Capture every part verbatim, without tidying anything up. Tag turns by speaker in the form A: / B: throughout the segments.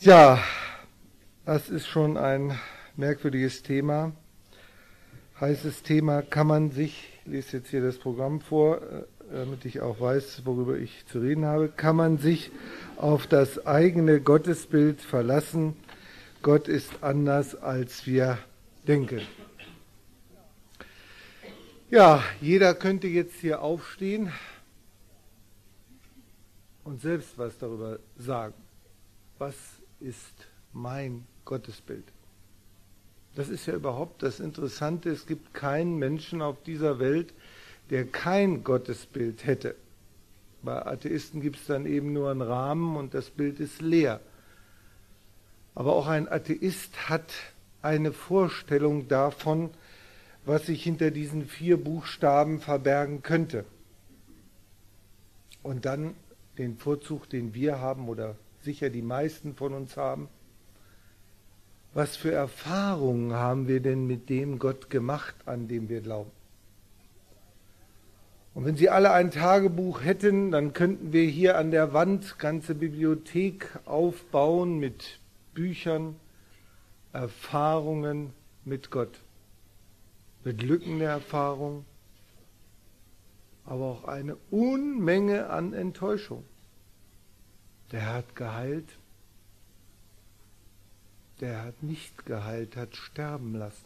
A: Ja, das ist schon ein merkwürdiges Thema. Heißes Thema, kann man sich, ich lese jetzt hier das Programm vor, damit ich auch weiß, worüber ich zu reden habe, kann man sich auf das eigene Gottesbild verlassen? Gott ist anders, als wir denken. Ja, jeder könnte jetzt hier aufstehen und selbst was darüber sagen. Was ist mein Gottesbild? Das ist ja überhaupt das Interessante. Es gibt keinen Menschen auf dieser Welt, der kein Gottesbild hätte. Bei Atheisten gibt es dann eben nur einen Rahmen und das Bild ist leer. Aber auch ein Atheist hat eine Vorstellung davon, was sich hinter diesen vier Buchstaben verbergen könnte. Und dann den Vorzug, den wir haben oder sicher die meisten von uns haben. Was für Erfahrungen haben wir denn mit dem Gott gemacht, an dem wir glauben? Und wenn Sie alle ein Tagebuch hätten, dann könnten wir hier an der Wand ganze Bibliothek aufbauen mit Büchern, Erfahrungen mit Gott. Mit Lücken der Erfahrung, aber auch eine Unmenge an Enttäuschung. Der hat geheilt, der hat nicht geheilt, hat sterben lassen.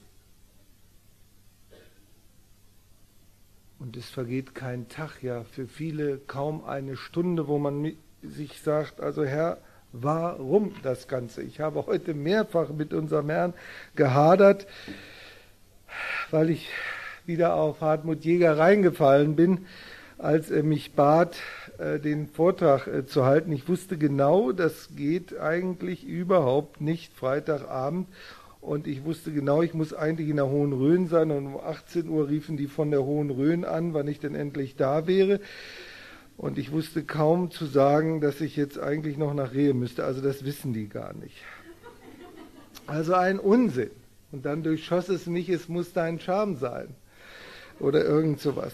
A: Und es vergeht kein Tag, ja für viele kaum eine Stunde, wo man sich sagt, also Herr, warum das Ganze? Ich habe heute mehrfach mit unserem Herrn gehadert, weil ich wieder auf Hartmut Jäger reingefallen bin, als er mich bat, den Vortrag zu halten. Ich wusste genau, das geht eigentlich überhaupt nicht Freitagabend. Und ich wusste genau, ich muss eigentlich in der Hohen Rhön sein. Und um achtzehn Uhr riefen die von der Hohen Rhön an, wann ich denn endlich da wäre. Und ich wusste kaum zu sagen, dass ich jetzt eigentlich noch nach Rehe müsste. Also das wissen die gar nicht. Also ein Unsinn. Und dann durchschoss es mich, es muss dein Charme sein. Oder irgend sowas.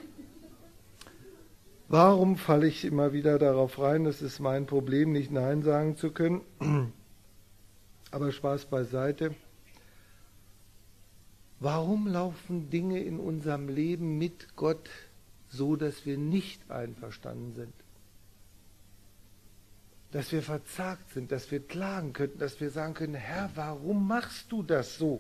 A: Warum falle ich immer wieder darauf rein? Das ist mein Problem, nicht Nein sagen zu können. Aber Spaß beiseite. Warum laufen Dinge in unserem Leben mit Gott so, dass wir nicht einverstanden sind? Dass wir verzagt sind, dass wir klagen könnten, dass wir sagen können, Herr, warum machst du das so?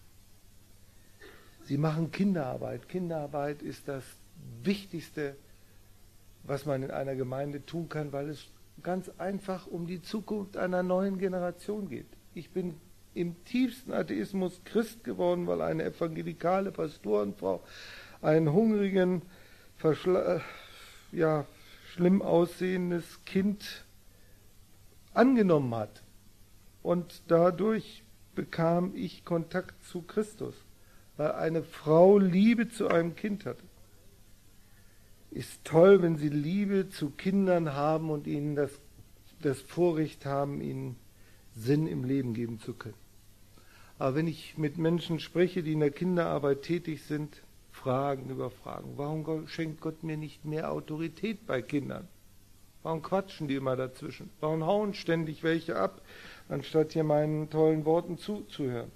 A: Sie machen Kinderarbeit. Kinderarbeit ist das Wichtigste, was man in einer Gemeinde tun kann, weil es ganz einfach um die Zukunft einer neuen Generation geht. Ich bin im tiefsten Atheismus Christ geworden, weil eine evangelikale Pastorenfrau einen hungrigen, verschla- ja, schlimm aussehendes Kind angenommen hat. Und dadurch bekam ich Kontakt zu Christus, weil eine Frau Liebe zu einem Kind hatte. Ist toll, wenn Sie Liebe zu Kindern haben und ihnen das, das Vorrecht haben, ihnen Sinn im Leben geben zu können. Aber wenn ich mit Menschen spreche, die in der Kinderarbeit tätig sind, Fragen über Fragen. Warum schenkt Gott mir nicht mehr Autorität bei Kindern? Warum quatschen die immer dazwischen? Warum hauen ständig welche ab, anstatt hier meinen tollen Worten zuzuhören?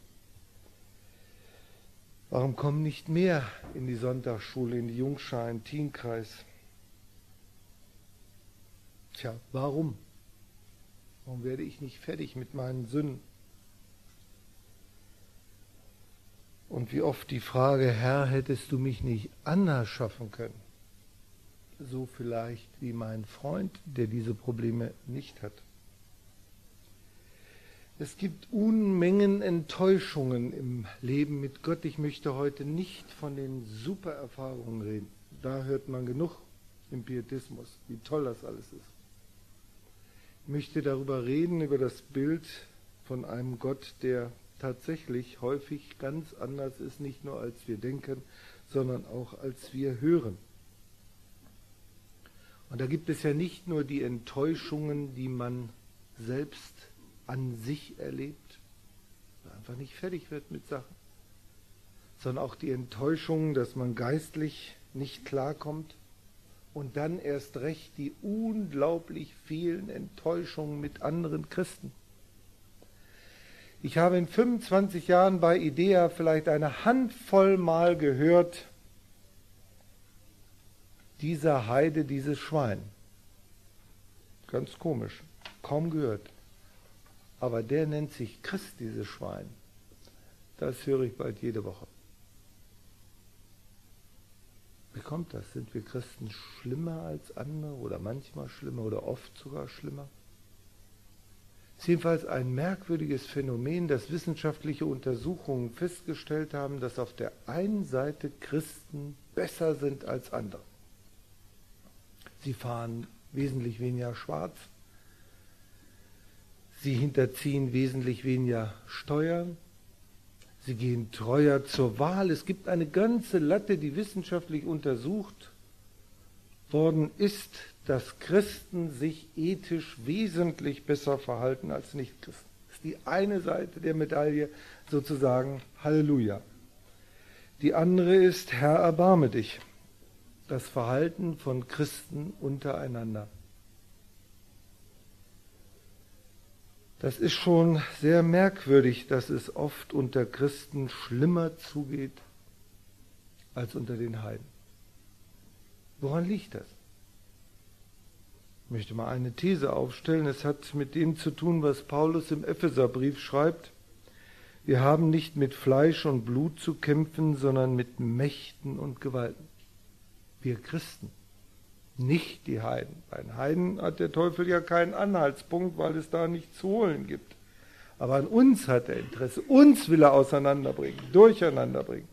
A: Warum kommen nicht mehr in die Sonntagsschule, in die Jungschar, in den Teenkreis? Tja, warum? Warum werde ich nicht fertig mit meinen Sünden? Und wie oft die Frage, Herr, hättest du mich nicht anders schaffen können? So vielleicht wie mein Freund, der diese Probleme nicht hat. Es gibt Unmengen Enttäuschungen im Leben mit Gott. Ich möchte heute nicht von den Supererfahrungen reden. Da hört man genug im Pietismus, wie toll das alles ist. Ich möchte darüber reden, über das Bild von einem Gott, der tatsächlich häufig ganz anders ist, nicht nur als wir denken, sondern auch als wir hören. Und da gibt es ja nicht nur die Enttäuschungen, die man selbst an sich erlebt, einfach nicht fertig wird mit Sachen, sondern auch die Enttäuschung, dass man geistlich nicht klarkommt und dann erst recht die unglaublich vielen Enttäuschungen mit anderen Christen. Ich habe in fünfundzwanzig Jahren bei IDEA vielleicht eine Handvoll Mal gehört, dieser Heide, dieses Schwein. Ganz komisch, kaum gehört. Aber der nennt sich Christ, dieses Schwein. Das höre ich bald jede Woche. Wie kommt das? Sind wir Christen schlimmer als andere oder manchmal schlimmer oder oft sogar schlimmer? Es ist jedenfalls ein merkwürdiges Phänomen, dass wissenschaftliche Untersuchungen festgestellt haben, dass auf der einen Seite Christen besser sind als andere. Sie fahren wesentlich weniger schwarz, sie hinterziehen wesentlich weniger Steuern, sie gehen treuer zur Wahl. Es gibt eine ganze Latte, die wissenschaftlich untersucht worden ist, dass Christen sich ethisch wesentlich besser verhalten als Nichtchristen. Das ist die eine Seite der Medaille, sozusagen Halleluja. Die andere ist, Herr, erbarme dich. Das Verhalten von Christen untereinander. Das ist schon sehr merkwürdig, dass es oft unter Christen schlimmer zugeht als unter den Heiden. Woran liegt das? Ich möchte mal eine These aufstellen. Es hat mit dem zu tun, was Paulus im Epheserbrief schreibt. Wir haben nicht mit Fleisch und Blut zu kämpfen, sondern mit Mächten und Gewalten. Wir Christen, nicht die Heiden. Bei den Heiden hat der Teufel ja keinen Anhaltspunkt, weil es da nichts zu holen gibt. Aber an uns hat er Interesse. Uns will er auseinanderbringen, durcheinanderbringen.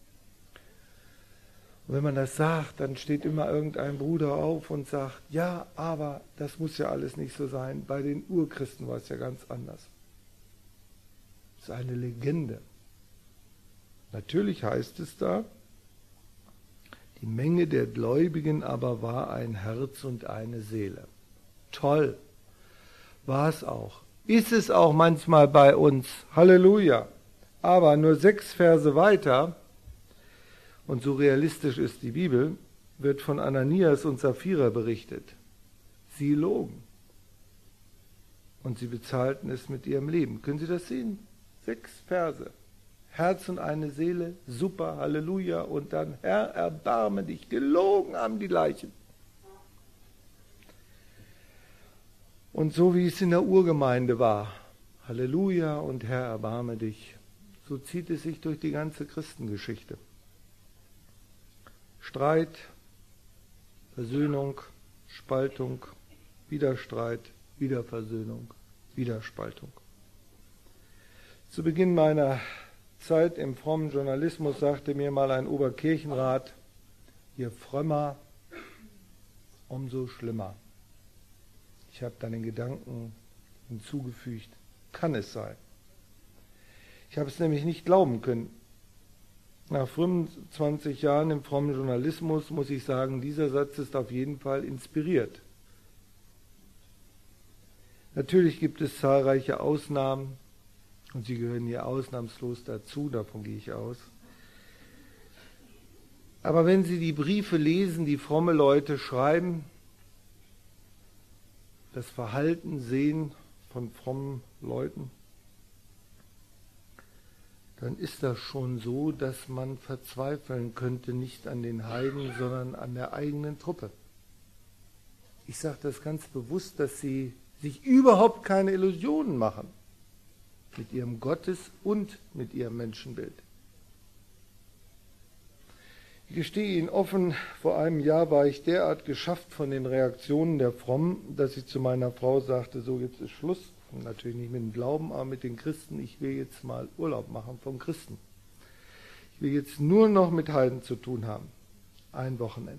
A: Und wenn man das sagt, dann steht immer irgendein Bruder auf und sagt, ja, aber das muss ja alles nicht so sein. Bei den Urchristen war es ja ganz anders. Das ist eine Legende. Natürlich heißt es da, die Menge der Gläubigen aber war ein Herz und eine Seele. Toll, war es auch. Ist es auch manchmal bei uns. Halleluja. Aber nur sechs Verse weiter, und so realistisch ist die Bibel, wird von Ananias und Sapphira berichtet. Sie logen. Und sie bezahlten es mit ihrem Leben. Können Sie das sehen? Sechs Verse. Herz und eine Seele, super, Halleluja. Und dann, Herr, erbarme dich. Gelogen haben die Leichen. Und so wie es in der Urgemeinde war, Halleluja und Herr, erbarme dich, so zieht es sich durch die ganze Christengeschichte. Streit, Versöhnung, Spaltung, Widerstreit, Wiederversöhnung, Widerspaltung. Zu Beginn meiner Zeit im frommen Journalismus sagte mir mal ein Oberkirchenrat, je frömmer, umso schlimmer. Ich habe dann den Gedanken hinzugefügt, kann es sein. Ich habe es nämlich nicht glauben können. Nach fünfundzwanzig Jahren im frommen Journalismus muss ich sagen, dieser Satz ist auf jeden Fall inspiriert. Natürlich gibt es zahlreiche Ausnahmen und sie gehören hier ausnahmslos dazu, davon gehe ich aus. Aber wenn Sie die Briefe lesen, die fromme Leute schreiben, das Verhalten sehen von frommen Leuten, dann ist das schon so, dass man verzweifeln könnte, nicht an den Heiden, sondern an der eigenen Truppe. Ich sage das ganz bewusst, dass sie sich überhaupt keine Illusionen machen mit ihrem Gottes- und mit ihrem Menschenbild. Ich gestehe Ihnen offen, vor einem Jahr war ich derart geschafft von den Reaktionen der Frommen, dass ich zu meiner Frau sagte, so jetzt ist Schluss. Und natürlich nicht mit dem Glauben, aber mit den Christen. Ich will jetzt mal Urlaub machen vom Christen. Ich will jetzt nur noch mit Heiden zu tun haben. Ein Wochenende.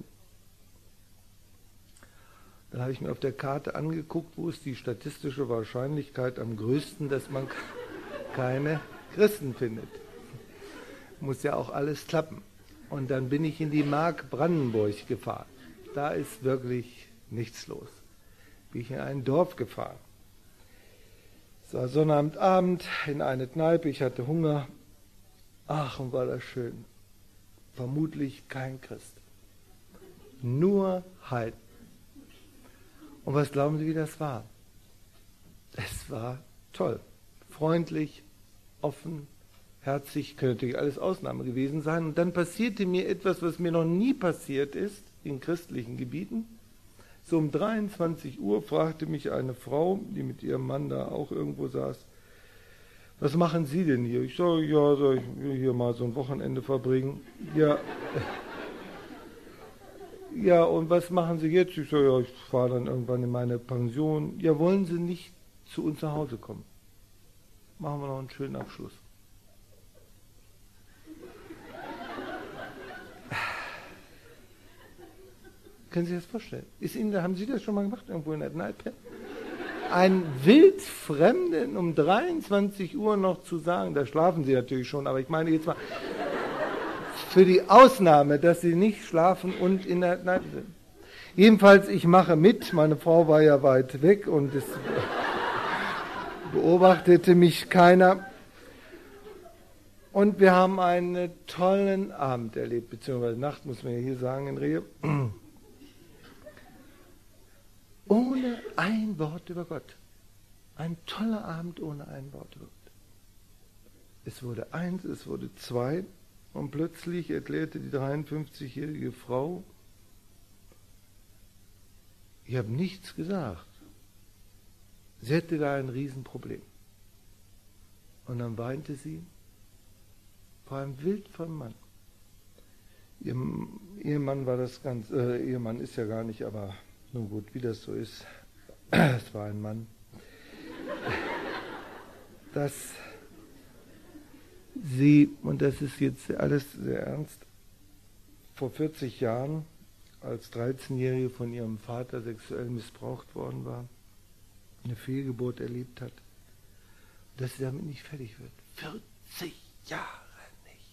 A: Dann habe ich mir auf der Karte angeguckt, wo ist die statistische Wahrscheinlichkeit am größten, dass man keine Christen findet. Muss ja auch alles klappen. Und dann bin ich in die Mark Brandenburg gefahren. Da ist wirklich nichts los. Bin ich in ein Dorf gefahren. Es war Sonnabendabend in eine Kneipe, ich hatte Hunger. Ach, und war das schön. Vermutlich kein Christ. Nur Heiden. Und was glauben Sie, wie das war? Es war toll, freundlich, offenherzig, könnte natürlich alles Ausnahme gewesen sein. Und dann passierte mir etwas, was mir noch nie passiert ist in christlichen Gebieten. So um dreiundzwanzig Uhr fragte mich eine Frau, die mit ihrem Mann da auch irgendwo saß, was machen Sie denn hier? Ich sage, ja, so, ich will hier mal so ein Wochenende verbringen. Ja, ja, und was machen Sie jetzt? Ich sage, ja, ich fahre dann irgendwann in meine Pension. Ja, wollen Sie nicht zu uns nach Hause kommen? Machen wir noch einen schönen Abschluss. Können Sie sich das vorstellen? Ist Ihnen, haben Sie das schon mal gemacht, irgendwo in der Kneipe? Ein Wildfremden um dreiundzwanzig Uhr noch zu sagen, da schlafen Sie natürlich schon, aber ich meine jetzt mal für die Ausnahme, dass Sie nicht schlafen und in der Kneipe sind. Jedenfalls, ich mache mit, meine Frau war ja weit weg und es beobachtete mich keiner. Und wir haben einen tollen Abend erlebt, beziehungsweise Nacht, muss man ja hier sagen, in Rehe. Ohne ein Wort über Gott. Ein toller Abend ohne ein Wort über Gott. Es wurde eins, es wurde zwei und plötzlich erklärte die dreiundfünfzigjährige Frau, ich habe nichts gesagt. Sie hätte da ein Riesenproblem. Und dann weinte sie vor einem wildfremden Mann. Ihr Ehemann war das ganz, äh, Ehemann ist ja gar nicht, aber nun gut, wie das so ist, es war ein Mann, dass sie, und das ist jetzt alles sehr ernst, vor vierzig Jahren als dreizehnjährige von ihrem Vater sexuell missbraucht worden war, eine Fehlgeburt erlebt hat, dass sie damit nicht fertig wird. vierzig Jahre nicht.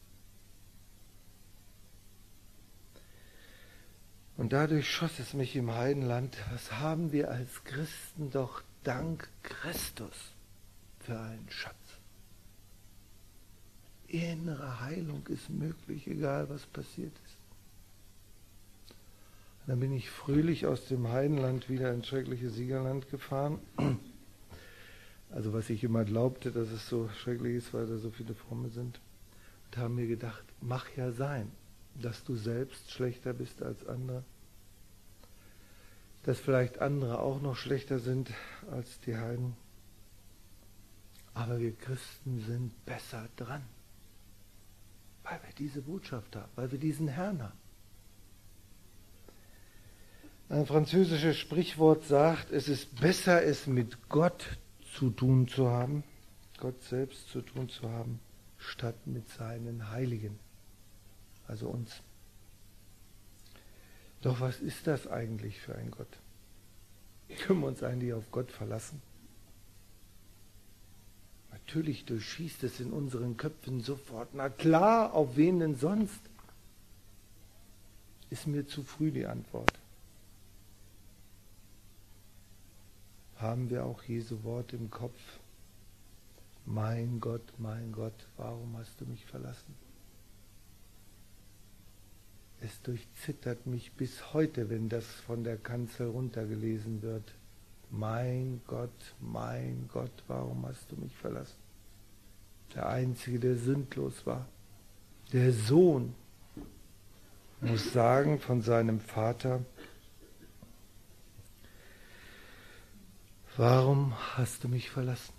A: Und dadurch schoss es mich im Heidenland, was haben wir als Christen doch dank Christus für einen Schatz. Innere Heilung ist möglich, egal was passiert ist. Und dann bin ich fröhlich aus dem Heidenland wieder ins schreckliche Siegerland gefahren. Also was ich immer glaubte, dass es so schrecklich ist, weil da so viele Fromme sind. Und haben mir gedacht, mach ja sein, dass du selbst schlechter bist als andere. Dass vielleicht andere auch noch schlechter sind als die Heiden. Aber wir Christen sind besser dran. Weil wir diese Botschaft haben, weil wir diesen Herrn haben. Ein französisches Sprichwort sagt, es ist besser, es mit Gott zu tun zu haben, Gott selbst zu tun zu haben, statt mit seinen Heiligen, also uns. Doch was ist das eigentlich für ein Gott? Können wir uns eigentlich auf Gott verlassen? Natürlich durchschießt es in unseren Köpfen sofort. Na klar, auf wen denn sonst? Ist mir zu früh die Antwort. Haben wir auch Jesu Wort im Kopf? Mein Gott, mein Gott, warum hast du mich verlassen? Es durchzittert mich bis heute, wenn das von der Kanzel runtergelesen wird. Mein Gott, mein Gott, warum hast du mich verlassen? Der Einzige, der sündlos war. Der Sohn muss sagen von seinem Vater, warum hast du mich verlassen?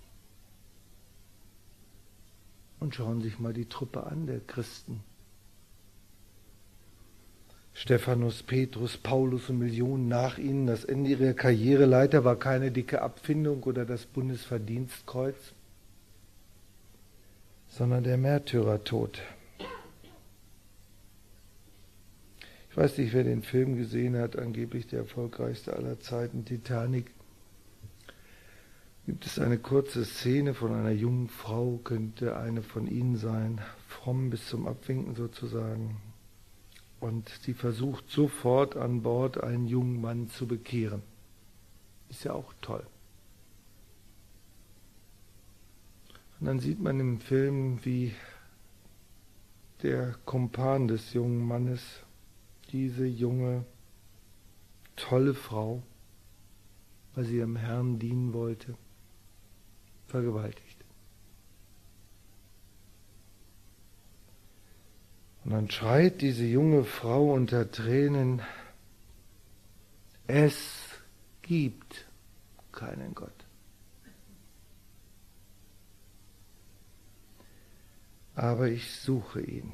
A: Und schauen sich mal die Truppe an, der Christen. Stephanus, Petrus, Paulus und Millionen nach ihnen. Das Ende ihrer Karriereleiter war keine dicke Abfindung oder das Bundesverdienstkreuz, sondern der Märtyrertod. Ich weiß nicht, wer den Film gesehen hat, angeblich der erfolgreichste aller Zeiten, Titanic. Gibt es eine kurze Szene von einer jungen Frau, könnte eine von ihnen sein, fromm bis zum Abwinken sozusagen. Und sie versucht sofort an Bord einen jungen Mann zu bekehren. Ist ja auch toll. Und dann sieht man im Film, wie der Kumpan des jungen Mannes diese junge, tolle Frau, weil sie ihrem Herrn dienen wollte, vergewaltigt. Und dann schreit diese junge Frau unter Tränen, es gibt keinen Gott. Aber ich suche ihn.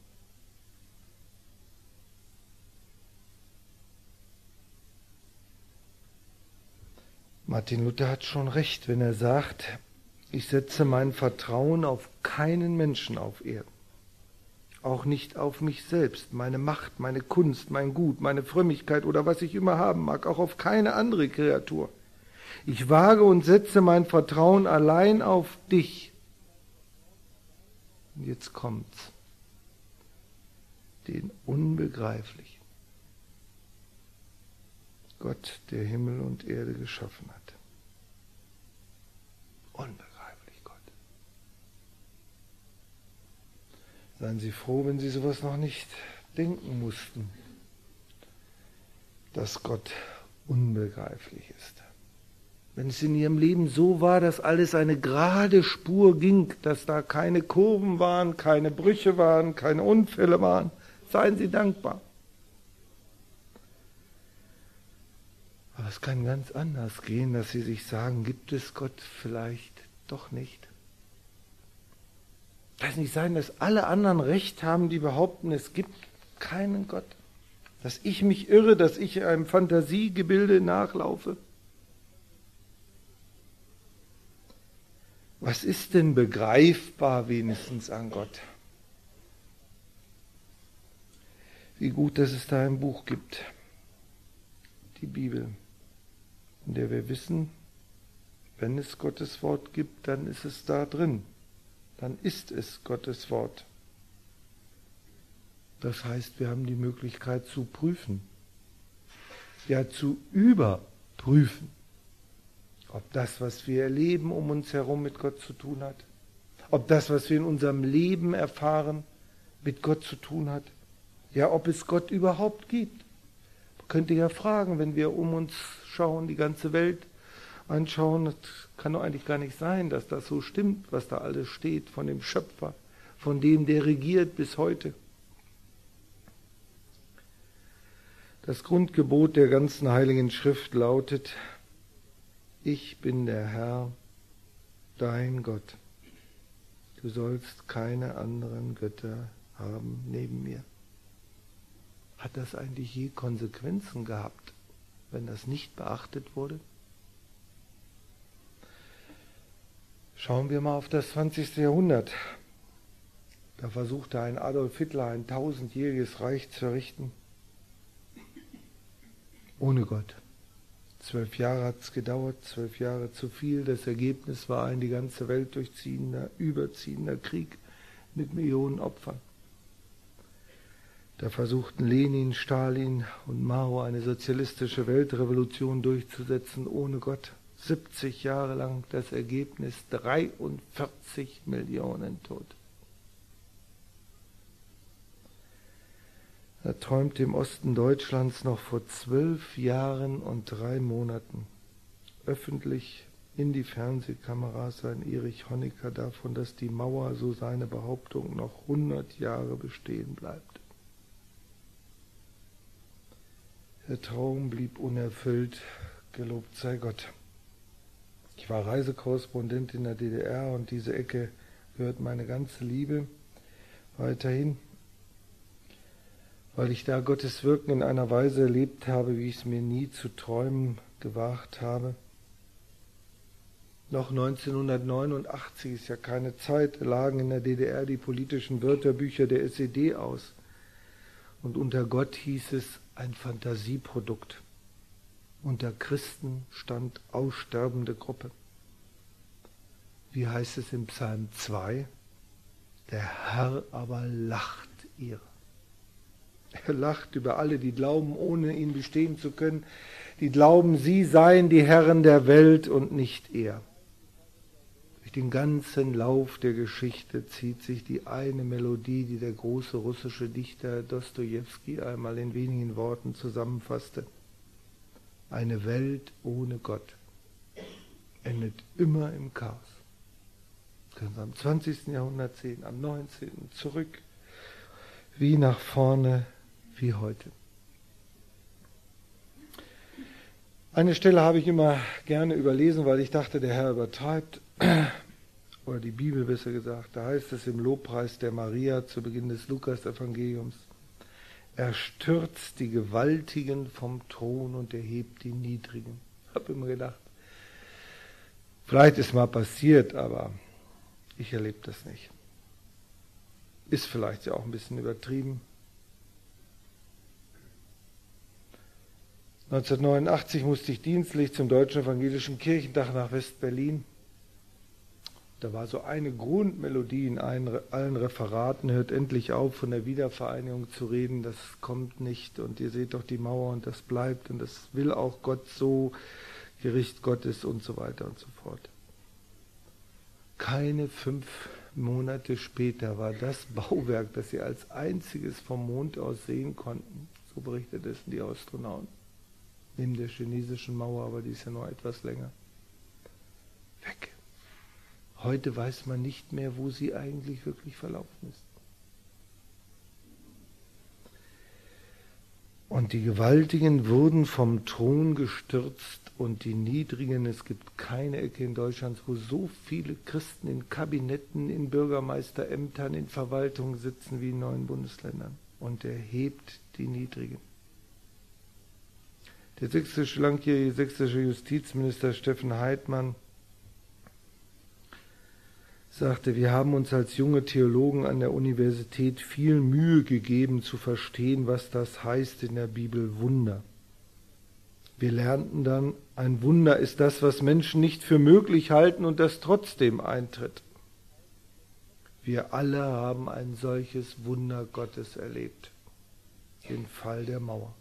A: Martin Luther hat schon recht, wenn er sagt, ich setze mein Vertrauen auf keinen Menschen auf Erden. Auch nicht auf mich selbst, meine Macht, meine Kunst, mein Gut, meine Frömmigkeit oder was ich immer haben mag, auch auf keine andere Kreatur. Ich wage und setze mein Vertrauen allein auf dich. Und jetzt kommt's. Den Unbegreiflichen. Gott, der Himmel und Erde geschaffen hat. Unbegreiflich, Gott. Seien Sie froh, wenn Sie sowas noch nicht denken mussten, dass Gott unbegreiflich ist. Wenn es in Ihrem Leben so war, dass alles eine gerade Spur ging, dass da keine Kurven waren, keine Brüche waren, keine Unfälle waren, seien Sie dankbar. Aber es kann ganz anders gehen, dass Sie sich sagen, gibt es Gott vielleicht doch nicht? Kann es nicht sein, dass alle anderen recht haben, die behaupten, es gibt keinen Gott? Dass ich mich irre, dass ich einem Fantasiegebilde nachlaufe? Was ist denn begreifbar wenigstens an Gott? Wie gut, dass es da ein Buch gibt, die Bibel, in der wir wissen, wenn es Gottes Wort gibt, dann ist es da drin. Dann ist es Gottes Wort. Das heißt, wir haben die Möglichkeit zu prüfen, ja zu überprüfen, ob das, was wir erleben, um uns herum mit Gott zu tun hat, ob das, was wir in unserem Leben erfahren, mit Gott zu tun hat, ja, ob es Gott überhaupt gibt. Man könnte ja fragen, wenn wir um uns schauen, die ganze Welt anschauen, das kann doch eigentlich gar nicht sein, dass das so stimmt, was da alles steht von dem Schöpfer, von dem, der regiert bis heute. Das Grundgebot der ganzen Heiligen Schrift lautet, ich bin der Herr, dein Gott. Du sollst keine anderen Götter haben neben mir. Hat das eigentlich je Konsequenzen gehabt, wenn das nicht beachtet wurde? Schauen wir mal auf das zwanzigste Jahrhundert. Da versuchte ein Adolf Hitler ein tausendjähriges Reich zu errichten. Ohne Gott. Zwölf Jahre hat es gedauert, zwölf Jahre zu viel. Das Ergebnis war ein die ganze Welt durchziehender, überziehender Krieg mit Millionen Opfern. Da versuchten Lenin, Stalin und Mao eine sozialistische Weltrevolution durchzusetzen ohne Gott. siebzig Jahre lang das Ergebnis dreiundvierzig Millionen Tote. Da träumte im Osten Deutschlands noch vor zwölf Jahren und drei Monaten öffentlich in die Fernsehkameras ein Erich Honecker davon, dass die Mauer, so seine Behauptung, noch hundert Jahre bestehen bleibt. Der Traum blieb unerfüllt, gelobt sei Gott. Ich war Reisekorrespondent in der D D R und diese Ecke gehört meine ganze Liebe weiterhin, weil ich da Gottes Wirken in einer Weise erlebt habe, wie ich es mir nie zu träumen gewagt habe. Noch neunzehnhundertneunundachtzig, ist ja keine Zeit, lagen in der D D R die politischen Wörterbücher der S E D aus. Und unter Gott hieß es ein Fantasieprodukt. Unter Christen stand aussterbende Gruppe. Wie heißt es im Psalm zwei? Der Herr aber lacht ihrer. Er lacht über alle, die glauben, ohne ihn bestehen zu können. Die glauben, sie seien die Herren der Welt und nicht er. Durch den ganzen Lauf der Geschichte zieht sich die eine Melodie, die der große russische Dichter Dostojewski einmal in wenigen Worten zusammenfasste. Eine Welt ohne Gott endet immer im Chaos. Das können wir am zwanzigsten Jahrhundert sehen, am neunzehnten zurück. wie nach vorne wie heute. Eine Stelle habe ich immer gerne überlesen, weil ich dachte, der Herr übertreibt, oder die Bibel besser gesagt. Da heißt es im Lobpreis der Maria zu Beginn des Lukas-Evangeliums: Er stürzt die Gewaltigen vom Thron und erhebt die Niedrigen. Ich habe immer gedacht, vielleicht ist mal passiert, aber ich erlebe das nicht. Ist vielleicht ja auch ein bisschen übertrieben. neunzehnhundertneunundachtzig musste ich dienstlich zum Deutschen Evangelischen Kirchentag nach West-Berlin. Da war so eine Grundmelodie in allen Referaten: Hört endlich auf, von der Wiedervereinigung zu reden, das kommt nicht, und ihr seht doch die Mauer und das bleibt und das will auch Gott so, Gericht Gottes und so weiter und so fort. Keine fünf Monate später war das Bauwerk, das sie als einziges vom Mond aus sehen konnten, so berichtet es die Astronauten, neben der chinesischen Mauer, aber die ist ja noch etwas länger, weg. Heute weiß man nicht mehr, wo sie eigentlich wirklich verlaufen ist. Und die Gewaltigen wurden vom Thron gestürzt und die Niedrigen, es gibt keine Ecke in Deutschland, wo so viele Christen in Kabinetten, in Bürgermeisterämtern, in Verwaltungen sitzen wie in neuen Bundesländern. Und er hebt die Niedrigen. Der sächsische, langjährige sächsische Justizminister Steffen Heidmann sagte: Wir haben uns als junge Theologen an der Universität viel Mühe gegeben, zu verstehen, was das heißt in der Bibel Wunder. Wir lernten dann, ein Wunder ist das, was Menschen nicht für möglich halten und das trotzdem eintritt. Wir alle haben ein solches Wunder Gottes erlebt, den Fall der Mauer.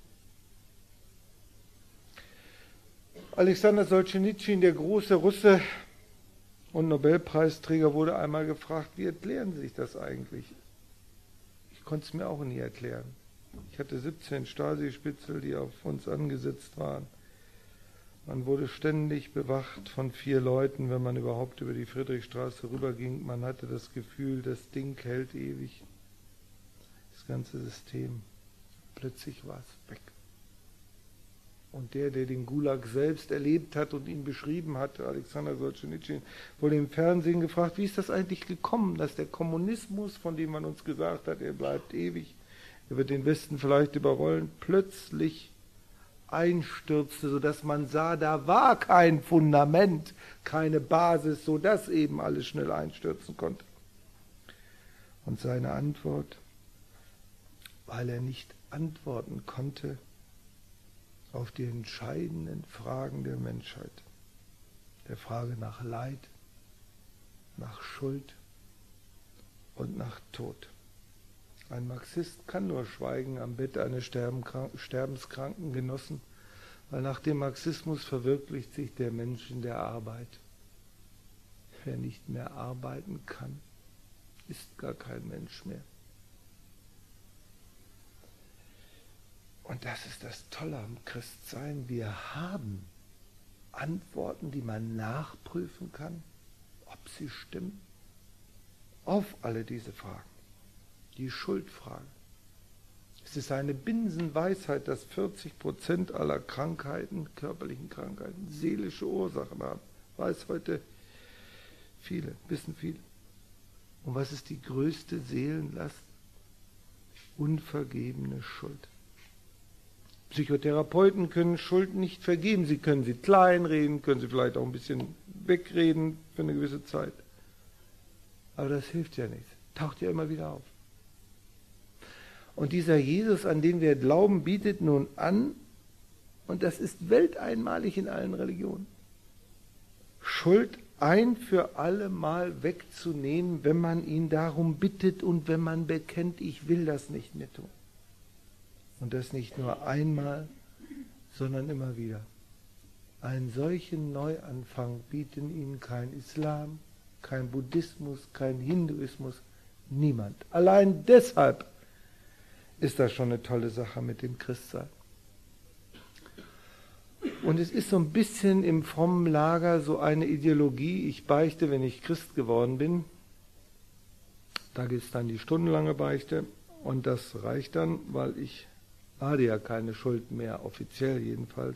A: Alexander Solschenitsyn, der große Russe und Nobelpreisträger, wurde einmal gefragt, wie erklären Sie sich das eigentlich? Ich konnte es mir auch nie erklären. Ich hatte siebzehn Stasi-Spitzel, die auf uns angesetzt waren. Man wurde ständig bewacht von vier Leuten, wenn man überhaupt über die Friedrichstraße rüberging. Man hatte das Gefühl, das Ding hält ewig. Das ganze System. Plötzlich war es weg. Und der, der den Gulag selbst erlebt hat und ihn beschrieben hat, Alexander Solschenitsyn, wurde im Fernsehen gefragt, wie ist das eigentlich gekommen, dass der Kommunismus, von dem man uns gesagt hat, er bleibt ewig, er wird den Westen vielleicht überrollen, plötzlich einstürzte, sodass man sah, da war kein Fundament, keine Basis, sodass eben alles schnell einstürzen konnte. Und seine Antwort: Weil er nicht antworten konnte auf die entscheidenden Fragen der Menschheit, der Frage nach Leid, nach Schuld und nach Tod. Ein Marxist kann nur schweigen am Bett eines sterbenskranken Genossen, weil nach dem Marxismus verwirklicht sich der Mensch in der Arbeit. Wer nicht mehr arbeiten kann, ist gar kein Mensch mehr. Und das ist das Tolle am Christsein. Wir haben Antworten, die man nachprüfen kann, ob sie stimmen, auf alle diese Fragen. Die Schuldfrage. Es ist eine Binsenweisheit, dass vierzig Prozent aller Krankheiten, körperlichen Krankheiten, seelische Ursachen haben. Weiß heute viele, wissen viele. Und was ist die größte Seelenlast? Unvergebene Schuld. Psychotherapeuten können Schuld nicht vergeben. Sie können sie kleinreden, können sie vielleicht auch ein bisschen wegreden für eine gewisse Zeit. Aber das hilft ja nichts. Taucht ja immer wieder auf. Und dieser Jesus, an den wir glauben, bietet nun an, und das ist welteinmalig in allen Religionen, Schuld ein für alle Mal wegzunehmen, wenn man ihn darum bittet und wenn man bekennt, ich will das nicht mehr tun. Und das nicht nur einmal, sondern immer wieder. Einen solchen Neuanfang bieten ihnen kein Islam, kein Buddhismus, kein Hinduismus, niemand. Allein deshalb ist das schon eine tolle Sache mit dem Christsein. Und es ist so ein bisschen im frommen Lager so eine Ideologie, ich beichte, wenn ich Christ geworden bin. Da gibt es dann die stundenlange Beichte Und das reicht dann, weil ich lade ja keine Schuld mehr, offiziell jedenfalls,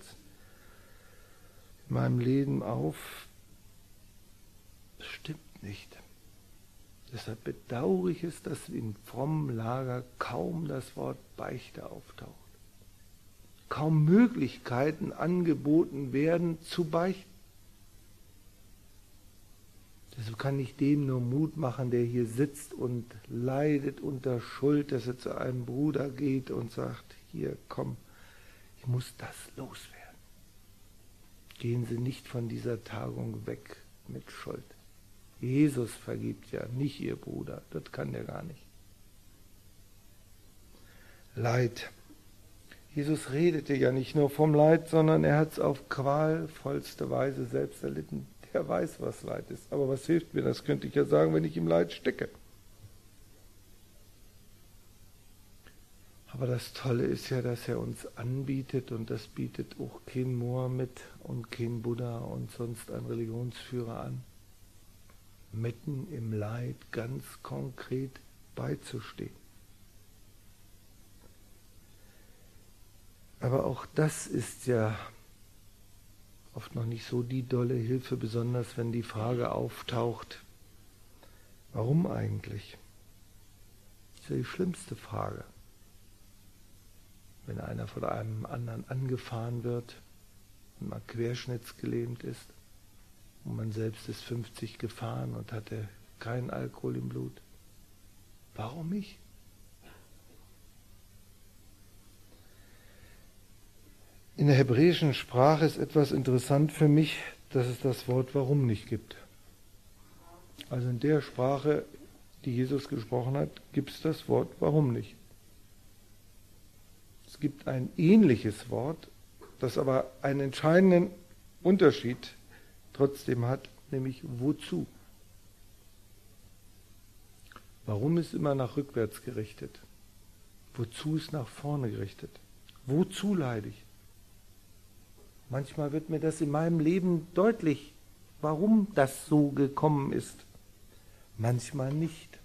A: in meinem Leben auf. Das stimmt nicht. Deshalb bedauere ich es, dass in frommen Lager kaum das Wort Beichte auftaucht. Kaum Möglichkeiten angeboten werden zu beichten. Deshalb kann ich dem nur Mut machen, der hier sitzt und leidet unter Schuld, dass er zu einem Bruder geht und sagt, hier komm, ich muss das loswerden. Gehen Sie nicht von dieser Tagung weg mit Schuld. Jesus vergibt ja, nicht Ihr Bruder, das kann der gar nicht. Leid. Jesus redete ja nicht nur vom Leid, sondern er hat es auf qualvollste Weise selbst erlitten. Der weiß, was Leid ist. Aber was hilft mir? Das könnte ich ja sagen, wenn ich im Leid stecke. Aber das Tolle ist ja, dass er uns anbietet, und das bietet auch kein Mohammed und kein Buddha und sonst ein Religionsführer an, mitten im Leid ganz konkret beizustehen. Aber auch das ist ja oft noch nicht so die dolle Hilfe, besonders wenn die Frage auftaucht, warum eigentlich? Das ist ja die schlimmste Frage. Wenn einer von einem anderen angefahren wird und mal querschnittsgelähmt ist und man selbst ist fünfzig gefahren und hatte keinen Alkohol im Blut. Warum ich? In der hebräischen Sprache ist etwas interessant für mich, dass es das Wort warum nicht gibt. Also in der Sprache, die Jesus gesprochen hat, gibt es das Wort warum nicht. Es gibt ein ähnliches Wort, das aber einen entscheidenden Unterschied trotzdem hat, nämlich wozu. Warum ist immer nach rückwärts gerichtet? Wozu ist nach vorne gerichtet? Wozu leide ich? Manchmal wird mir das in meinem Leben deutlich, warum das so gekommen ist. Manchmal nicht.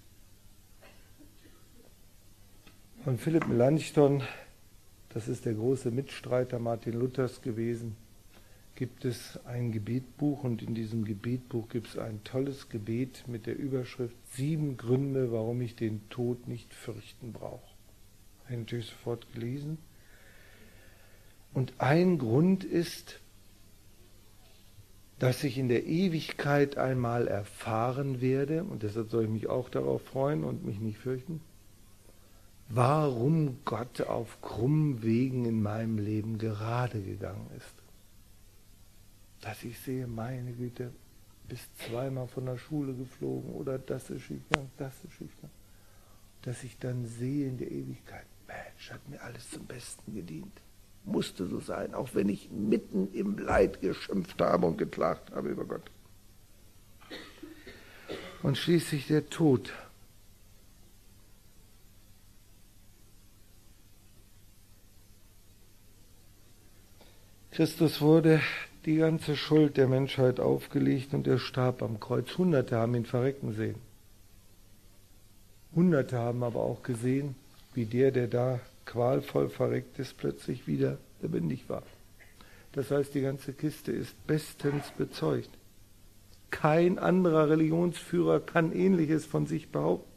A: Von Philipp Melanchthon, das ist der große Mitstreiter Martin Luthers gewesen, gibt es ein Gebetbuch, und in diesem Gebetbuch gibt es ein tolles Gebet mit der Überschrift Sieben Gründe, warum ich den Tod nicht fürchten brauche. Habe ich natürlich sofort gelesen. Und ein Grund ist, dass ich in der Ewigkeit einmal erfahren werde, und deshalb soll ich mich auch darauf freuen und mich nicht fürchten, warum Gott auf krummen Wegen in meinem Leben gerade gegangen ist. Dass ich sehe, meine Güte, bist zweimal von der Schule geflogen oder das ist schiefgegangen, das ist schiefgegangen. Dass ich dann sehe in der Ewigkeit, Mensch, hat mir alles zum Besten gedient. Musste so sein, auch wenn ich mitten im Leid geschimpft habe und geklagt habe über Gott. Und schließlich der Tod. Christus wurde die ganze Schuld der Menschheit aufgelegt und er starb am Kreuz. Hunderte haben ihn verrecken sehen. Hunderte haben aber auch gesehen, wie der, der da qualvoll verreckt ist, plötzlich wieder lebendig war. Das heißt, die ganze Kiste ist bestens bezeugt. Kein anderer Religionsführer kann Ähnliches von sich behaupten.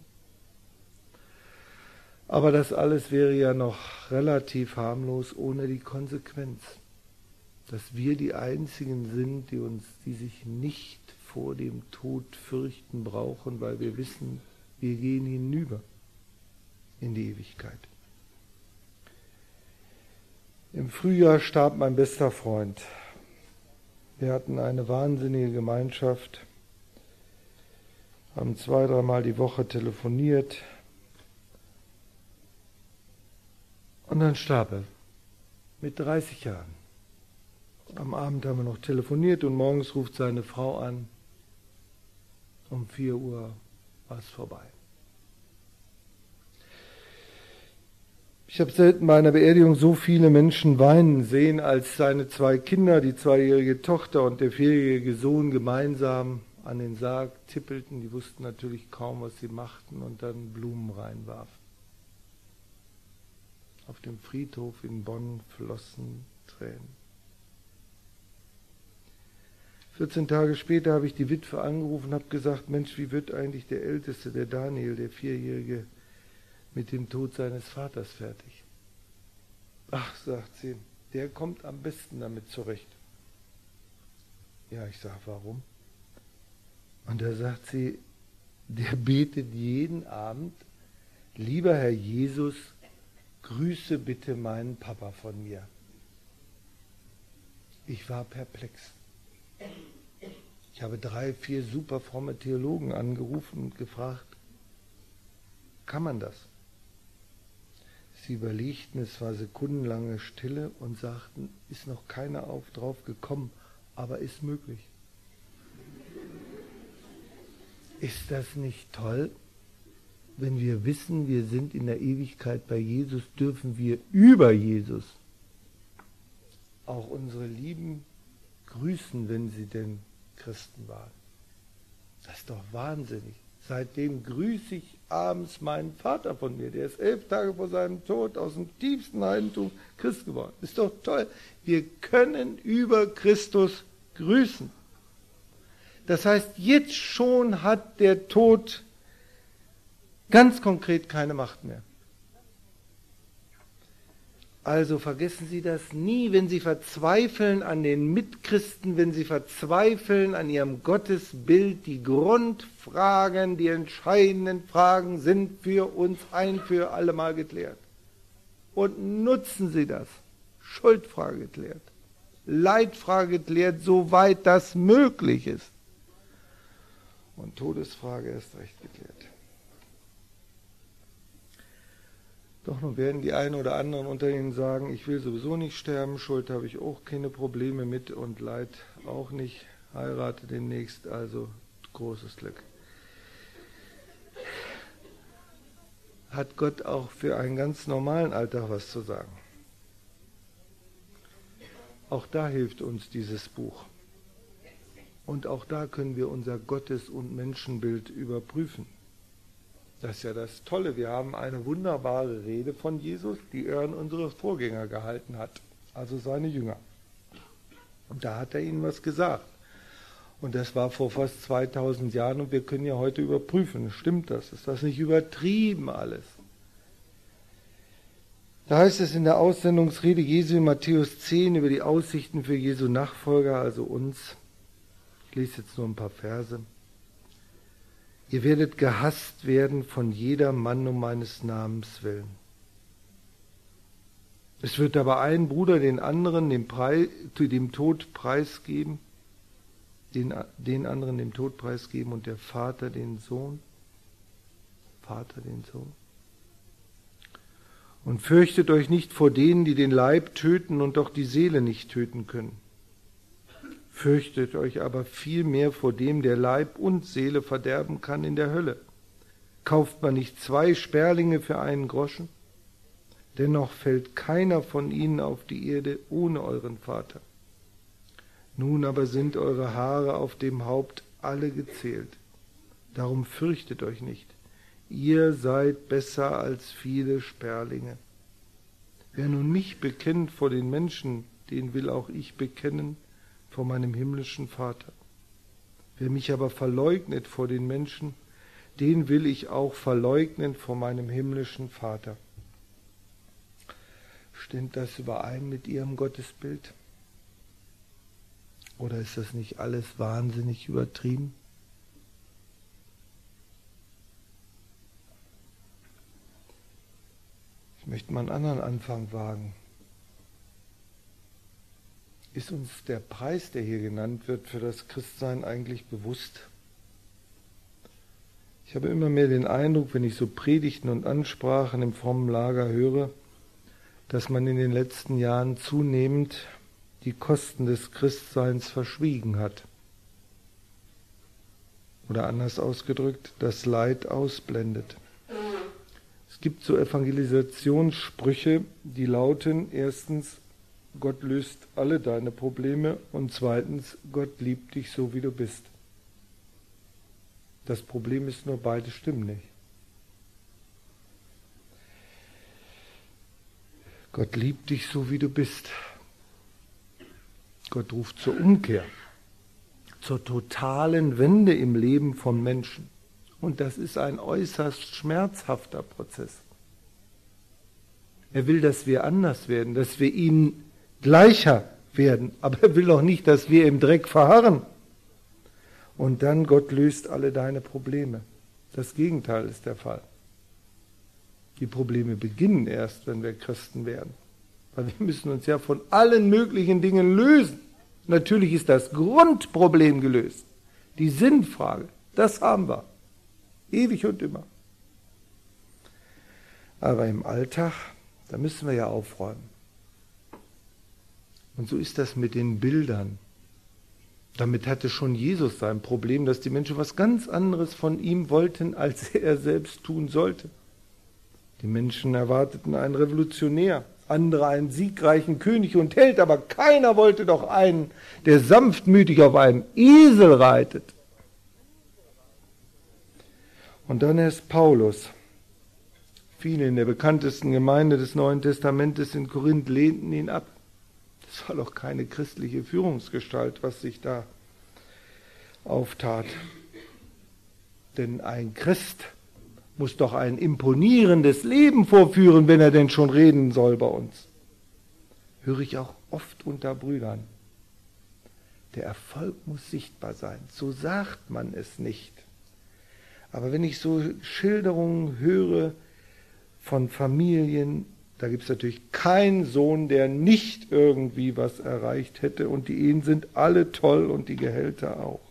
A: Aber das alles wäre ja noch relativ harmlos ohne die Konsequenz, dass wir die Einzigen sind, die uns, die sich nicht vor dem Tod fürchten brauchen, weil wir wissen, wir gehen hinüber in die Ewigkeit. Im Frühjahr starb mein bester Freund. Wir hatten eine wahnsinnige Gemeinschaft, haben zwei, dreimal die Woche telefoniert und dann starb er mit dreißig Jahren. Am Abend haben wir noch telefoniert und morgens ruft seine Frau an. Um vier Uhr war es vorbei. Ich habe selten bei einer Beerdigung so viele Menschen weinen sehen, als seine zwei Kinder, die zweijährige Tochter und der vierjährige Sohn, gemeinsam an den Sarg tippelten. Die wussten natürlich kaum, was sie machten, und dann Blumen reinwarfen. Auf dem Friedhof in Bonn flossen Tränen. vierzehn Tage später habe ich die Witwe angerufen und habe gesagt, Mensch, wie wird eigentlich der Älteste, der Daniel, der Vierjährige, mit dem Tod seines Vaters fertig? Ach, sagt sie, der kommt am besten damit zurecht. Ja, ich sage, warum? Und da sagt sie, der betet jeden Abend, lieber Herr Jesus, grüße bitte meinen Papa von mir. Ich war perplex. Ich habe drei, vier super fromme Theologen angerufen und gefragt, kann man das? Sie überlegten, es war sekundenlange Stille und sagten, ist noch keiner auf drauf gekommen, aber ist möglich. Ist das nicht toll? Wenn wir wissen, wir sind in der Ewigkeit bei Jesus, dürfen wir über Jesus auch unsere Lieben grüßen, wenn sie denn Christen waren. Das ist doch wahnsinnig. Seitdem grüße ich abends meinen Vater von mir. Der ist elf Tage vor seinem Tod aus dem tiefsten Heidentum Christ geworden. Ist doch toll. Wir können über Christus grüßen. Das heißt, jetzt schon hat der Tod ganz konkret keine Macht mehr. Also vergessen Sie das nie, wenn Sie verzweifeln an den Mitchristen, wenn Sie verzweifeln an Ihrem Gottesbild. Die Grundfragen, die entscheidenden Fragen sind für uns ein für alle Mal geklärt. Und nutzen Sie das. Schuldfrage geklärt. Leidfrage geklärt, soweit das möglich ist. Und Todesfrage erst recht geklärt. Doch nun werden die einen oder anderen unter Ihnen sagen, ich will sowieso nicht sterben, Schuld habe ich auch keine Probleme mit und Leid auch nicht, heirate demnächst, also großes Glück. Hat Gott auch für einen ganz normalen Alltag was zu sagen? Auch da hilft uns dieses Buch. Und auch da können wir unser Gottes- und Menschenbild überprüfen. Das ist ja das Tolle. Wir haben eine wunderbare Rede von Jesus, die er an unsere Vorgänger gehalten hat, also seine Jünger. Und da hat er ihnen was gesagt. Und das war vor fast zweitausend Jahren und wir können ja heute überprüfen, stimmt das? Ist das nicht übertrieben alles? Da heißt es in der Aussendungsrede Jesu in Matthäus zehn über die Aussichten für Jesu Nachfolger, also uns. Ich lese jetzt nur ein paar Verse. Ihr werdet gehasst werden von jedermann um meines Namens willen. Es wird aber ein Bruder den anderen dem, Preis, dem Tod preisgeben, den, den anderen dem Tod preisgeben und der Vater den Sohn. Vater den Sohn. Und fürchtet euch nicht vor denen, die den Leib töten und doch die Seele nicht töten können. Fürchtet euch aber vielmehr vor dem, der Leib und Seele verderben kann in der Hölle. Kauft man nicht zwei Sperlinge für einen Groschen? Dennoch fällt keiner von ihnen auf die Erde ohne euren Vater. Nun aber sind eure Haare auf dem Haupt alle gezählt. Darum fürchtet euch nicht. Ihr seid besser als viele Sperlinge. Wer nun mich bekennt vor den Menschen, den will auch ich bekennen vor meinem himmlischen Vater. Wer mich aber verleugnet vor den Menschen, den will ich auch verleugnen vor meinem himmlischen Vater. Stimmt das überein mit Ihrem Gottesbild? Oder ist das nicht alles wahnsinnig übertrieben? Ich möchte mal einen anderen Anfang wagen. Ist uns der Preis, der hier genannt wird, für das Christsein eigentlich bewusst? Ich habe immer mehr den Eindruck, wenn ich so Predigten und Ansprachen im frommen Lager höre, dass man in den letzten Jahren zunehmend die Kosten des Christseins verschwiegen hat. Oder anders ausgedrückt, das Leid ausblendet. Es gibt so Evangelisationssprüche, die lauten, erstens, Gott löst alle deine Probleme und zweitens, Gott liebt dich so, wie du bist. Das Problem ist nur, beide stimmen nicht. Gott liebt dich so, wie du bist. Gott ruft zur Umkehr, zur totalen Wende im Leben von Menschen. Und das ist ein äußerst schmerzhafter Prozess. Er will, dass wir anders werden, dass wir ihm gleicher werden. Aber er will auch nicht, dass wir im Dreck verharren. Und dann, Gott löst alle deine Probleme. Das Gegenteil ist der Fall. Die Probleme beginnen erst, wenn wir Christen werden. Weil wir müssen uns ja von allen möglichen Dingen lösen. Natürlich ist das Grundproblem gelöst. Die Sinnfrage, das haben wir. Ewig und immer. Aber im Alltag, da müssen wir ja aufräumen. Und so ist das mit den Bildern. Damit hatte schon Jesus sein Problem, dass die Menschen was ganz anderes von ihm wollten, als er selbst tun sollte. Die Menschen erwarteten einen Revolutionär, andere einen siegreichen König und Held, aber keiner wollte doch einen, der sanftmütig auf einem Esel reitet. Und dann erst Paulus. Viele in der bekanntesten Gemeinde des Neuen Testamentes in Korinth lehnten ihn ab. Das war doch keine christliche Führungsgestalt, was sich da auftat. Denn ein Christ muss doch ein imponierendes Leben vorführen, wenn er denn schon reden soll bei uns. Höre ich auch oft unter Brüdern. Der Erfolg muss sichtbar sein. So sagt man es nicht. Aber wenn ich so Schilderungen höre von Familien, da gibt es natürlich keinen Sohn, der nicht irgendwie was erreicht hätte. Und die Ehen sind alle toll und die Gehälter auch.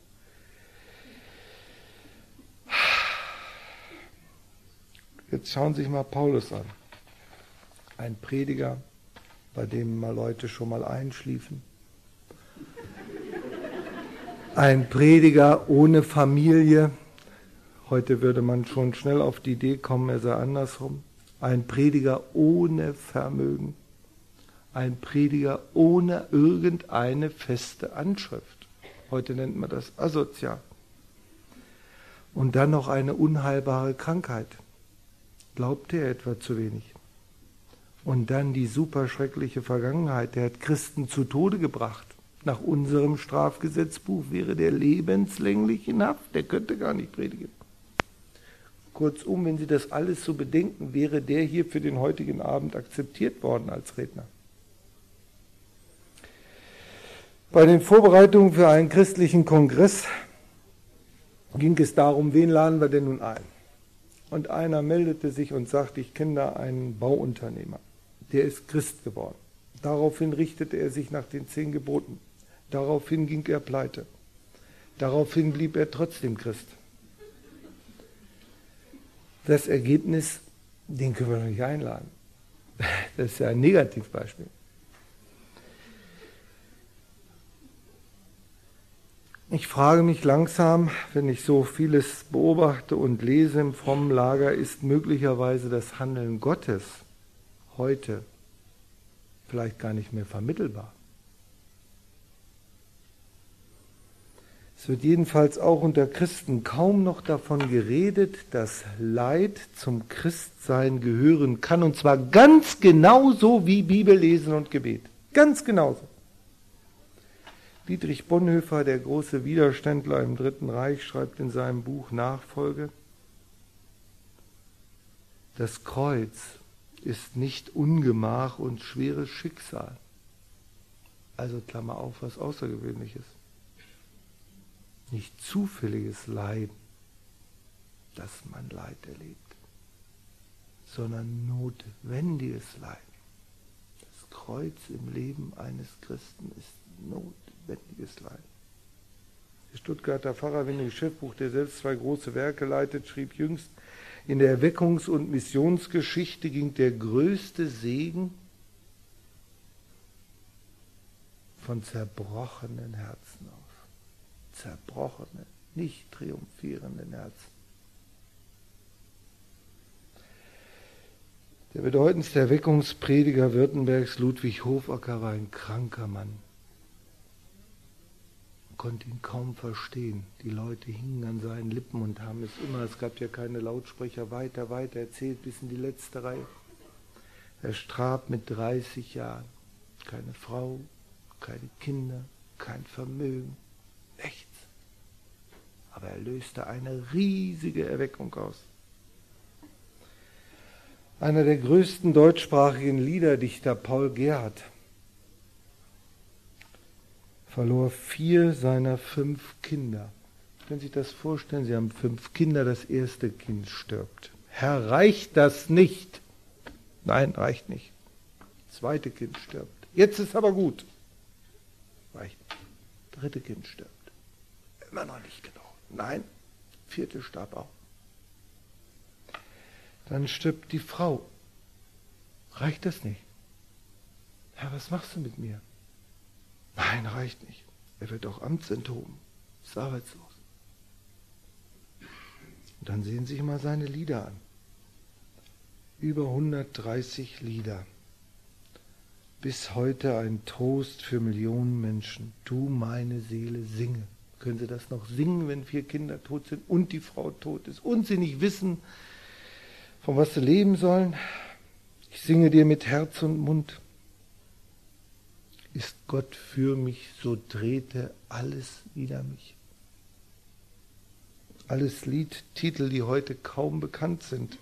A: Jetzt schauen Sie sich mal Paulus an. Ein Prediger, bei dem mal Leute schon mal einschliefen. Ein Prediger ohne Familie. Heute würde man schon schnell auf die Idee kommen, er sei andersrum. Ein Prediger ohne Vermögen. Ein Prediger ohne irgendeine feste Anschrift. Heute nennt man das asozial. Und dann noch eine unheilbare Krankheit. Glaubte er etwa zu wenig? Und dann die super schreckliche Vergangenheit. Der hat Christen zu Tode gebracht. Nach unserem Strafgesetzbuch wäre der lebenslänglich in Haft. Der könnte gar nicht predigen. Kurzum, wenn Sie das alles so bedenken, wäre der hier für den heutigen Abend akzeptiert worden als Redner. Bei den Vorbereitungen für einen christlichen Kongress ging es darum, wen laden wir denn nun ein? Und einer meldete sich und sagte, ich kenne da einen Bauunternehmer, der ist Christ geworden. Daraufhin richtete er sich nach den zehn Geboten. Daraufhin ging er pleite. Daraufhin blieb er trotzdem Christ. Das Ergebnis, den können wir noch nicht einladen. Das ist ja ein Negativbeispiel. Ich frage mich langsam, wenn ich so vieles beobachte und lese im frommen Lager, ist möglicherweise das Handeln Gottes heute vielleicht gar nicht mehr vermittelbar. Es wird jedenfalls auch unter Christen kaum noch davon geredet, dass Leid zum Christsein gehören kann, und zwar ganz genauso wie Bibellesen und Gebet. Ganz genauso. Dietrich Bonhoeffer, der große Widerständler im Dritten Reich, schreibt in seinem Buch Nachfolge: Das Kreuz ist nicht Ungemach und schweres Schicksal. Also Klammer auf, was Außergewöhnliches. Nicht zufälliges Leiden, dass man Leid erlebt, sondern notwendiges Leiden. Das Kreuz im Leben eines Christen ist notwendiges Leiden. Der Stuttgarter Pfarrer Winnie Schiffbuch, der selbst zwei große Werke leitet, schrieb jüngst, in der Erweckungs- und Missionsgeschichte ging der größte Segen von zerbrochenen Herzen aus. Zerbrochene, nicht triumphierenden Herzen. Der bedeutendste Erweckungsprediger Württembergs, Ludwig Hofacker, war ein kranker Mann. Man konnte ihn kaum verstehen. Die Leute hingen an seinen Lippen und haben es immer, es gab ja keine Lautsprecher, weiter, weiter erzählt bis in die letzte Reihe. Er starb mit dreißig Jahren. Keine Frau, keine Kinder, kein Vermögen, nichts. Aber er löste eine riesige Erweckung aus. Einer der größten deutschsprachigen Liederdichter, Paul Gerhardt, verlor vier seiner fünf Kinder. Können Sie sich das vorstellen? Sie haben fünf Kinder, das erste Kind stirbt. Herr, reicht das nicht? Nein, reicht nicht. Das zweite Kind stirbt. Jetzt ist aber gut. Reicht nicht. Das dritte Kind stirbt. Immer noch nicht genug. Nein, vierte starb auch. Dann stirbt die Frau. Reicht das nicht? Herr, was machst du mit mir? Nein, reicht nicht. Er wird auch amtsenthoben. Ist arbeitslos. Und dann sehen Sie sich mal seine Lieder an. Über hundertdreißig Lieder. Bis heute ein Trost für Millionen Menschen. Du, meine Seele, singe. Können Sie das noch singen, wenn vier Kinder tot sind und die Frau tot ist und sie nicht wissen, von was sie leben sollen? Ich singe dir mit Herz und Mund. Ist Gott für mich, so drehte alles wider mich. Alles Liedtitel, die heute kaum bekannt sind.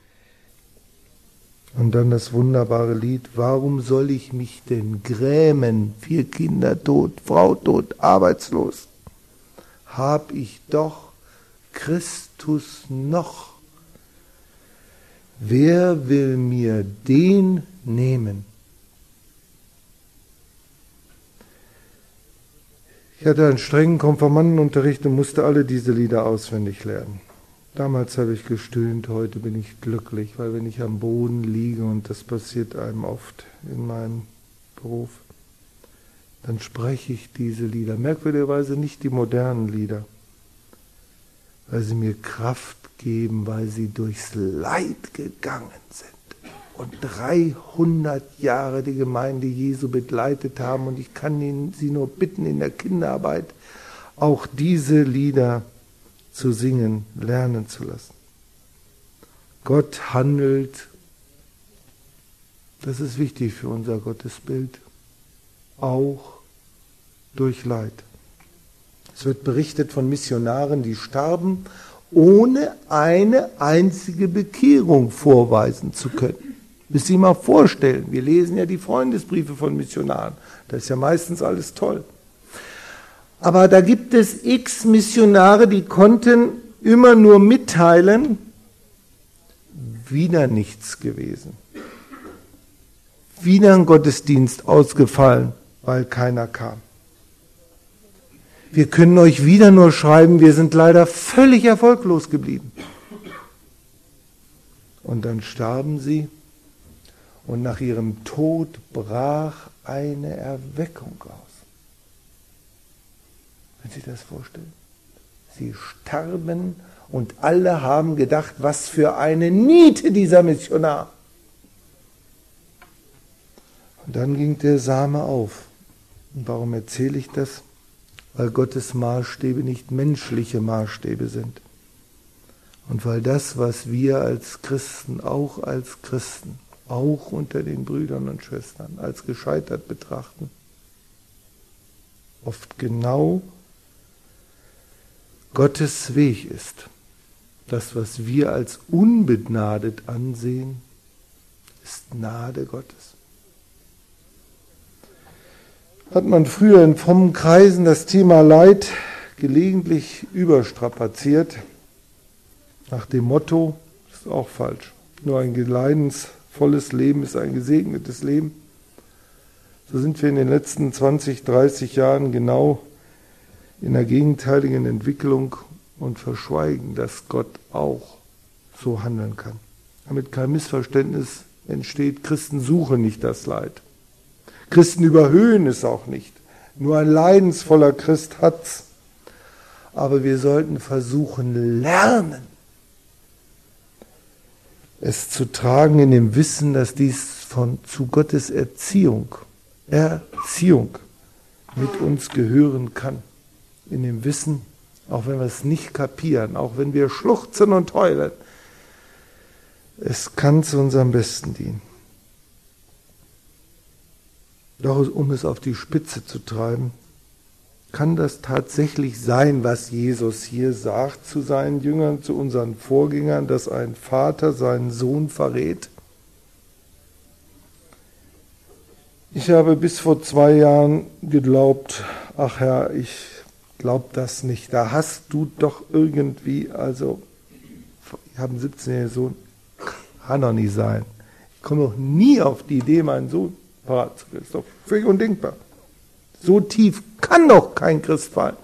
A: Und dann das wunderbare Lied, warum soll ich mich denn grämen? Vier Kinder tot, Frau tot, arbeitslos. Hab ich doch Christus noch. Wer will mir den nehmen? Ich hatte einen strengen Konfirmandenunterricht und musste alle diese Lieder auswendig lernen. Damals habe ich gestöhnt, heute bin ich glücklich, weil wenn ich am Boden liege, und das passiert einem oft in meinem Beruf, dann spreche ich diese Lieder. Merkwürdigerweise nicht die modernen Lieder, weil sie mir Kraft geben, weil sie durchs Leid gegangen sind und dreihundert Jahre die Gemeinde Jesu begleitet haben. Und ich kann ihn, Sie nur bitten, in der Kinderarbeit auch diese Lieder zu singen, lernen zu lassen. Gott handelt, das ist wichtig für unser Gottesbild, auch durch Leid. Es wird berichtet von Missionaren, die starben, ohne eine einzige Bekehrung vorweisen zu können. Müssen Sie sich mal vorstellen, wir lesen ja die Freundesbriefe von Missionaren, das ist ja meistens alles toll. Aber da gibt es x Missionare, die konnten immer nur mitteilen, wieder nichts gewesen. Wieder ein Gottesdienst ausgefallen, weil keiner kam. Wir können euch wieder nur schreiben, wir sind leider völlig erfolglos geblieben. Und dann starben sie und nach ihrem Tod brach eine Erweckung aus. Können Sie sich das vorstellen? Sie starben und alle haben gedacht, was für eine Niete dieser Missionar. Und dann ging der Same auf. Und warum erzähle ich das? Weil Gottes Maßstäbe nicht menschliche Maßstäbe sind. Und weil das, was wir als Christen, auch als Christen, auch unter den Brüdern und Schwestern als gescheitert betrachten, oft genau Gottes Weg ist. Das, was wir als unbegnadet ansehen, ist Gnade Gottes. Hat man früher in frommen Kreisen das Thema Leid gelegentlich überstrapaziert, nach dem Motto, das ist auch falsch, nur ein leidensvolles Leben ist ein gesegnetes Leben. So sind wir in den letzten zwanzig, dreißig Jahren genau in der gegenteiligen Entwicklung und verschweigen, dass Gott auch so handeln kann. Damit kein Missverständnis entsteht, Christen suchen nicht das Leid. Christen überhöhen es auch nicht. Nur ein leidensvoller Christ hat's. Aber wir sollten versuchen, lernen, es zu tragen in dem Wissen, dass dies von zu Gottes Erziehung, Erziehung mit uns gehören kann. In dem Wissen, auch wenn wir es nicht kapieren, auch wenn wir schluchzen und heulen, es kann zu unserem Besten dienen. Doch um es auf die Spitze zu treiben, kann das tatsächlich sein, was Jesus hier sagt zu seinen Jüngern, zu unseren Vorgängern, dass ein Vater seinen Sohn verrät? Ich habe bis vor zwei Jahren geglaubt, ach Herr, ich glaube das nicht. Da hast du doch irgendwie, also, ich habe einen siebzehnjährigen Sohn, kann doch nicht sein. Ich komme doch nie auf die Idee, meinen Sohn parat zu kriegen. Das ist doch völlig undenkbar. So tief kann doch kein Christ fallen.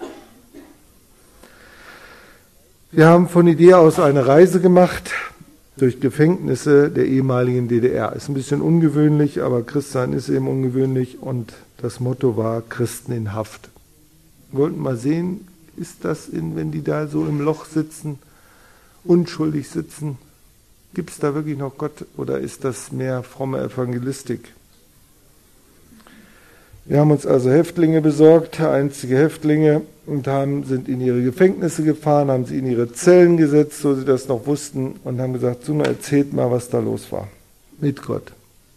A: Wir haben von Idee aus eine Reise gemacht durch Gefängnisse der ehemaligen D D R. Ist ein bisschen ungewöhnlich, aber Christsein ist eben ungewöhnlich und das Motto war Christen in Haft. Wir wollten mal sehen, ist das, in, wenn die da so im Loch sitzen, unschuldig sitzen, gibt es da wirklich noch Gott oder ist das mehr fromme Evangelistik? Wir haben uns also Häftlinge besorgt, einzige Häftlinge, und haben, sind in ihre Gefängnisse gefahren, haben sie in ihre Zellen gesetzt, so sie das noch wussten, und haben gesagt, so, erzählt mal, was da los war mit Gott.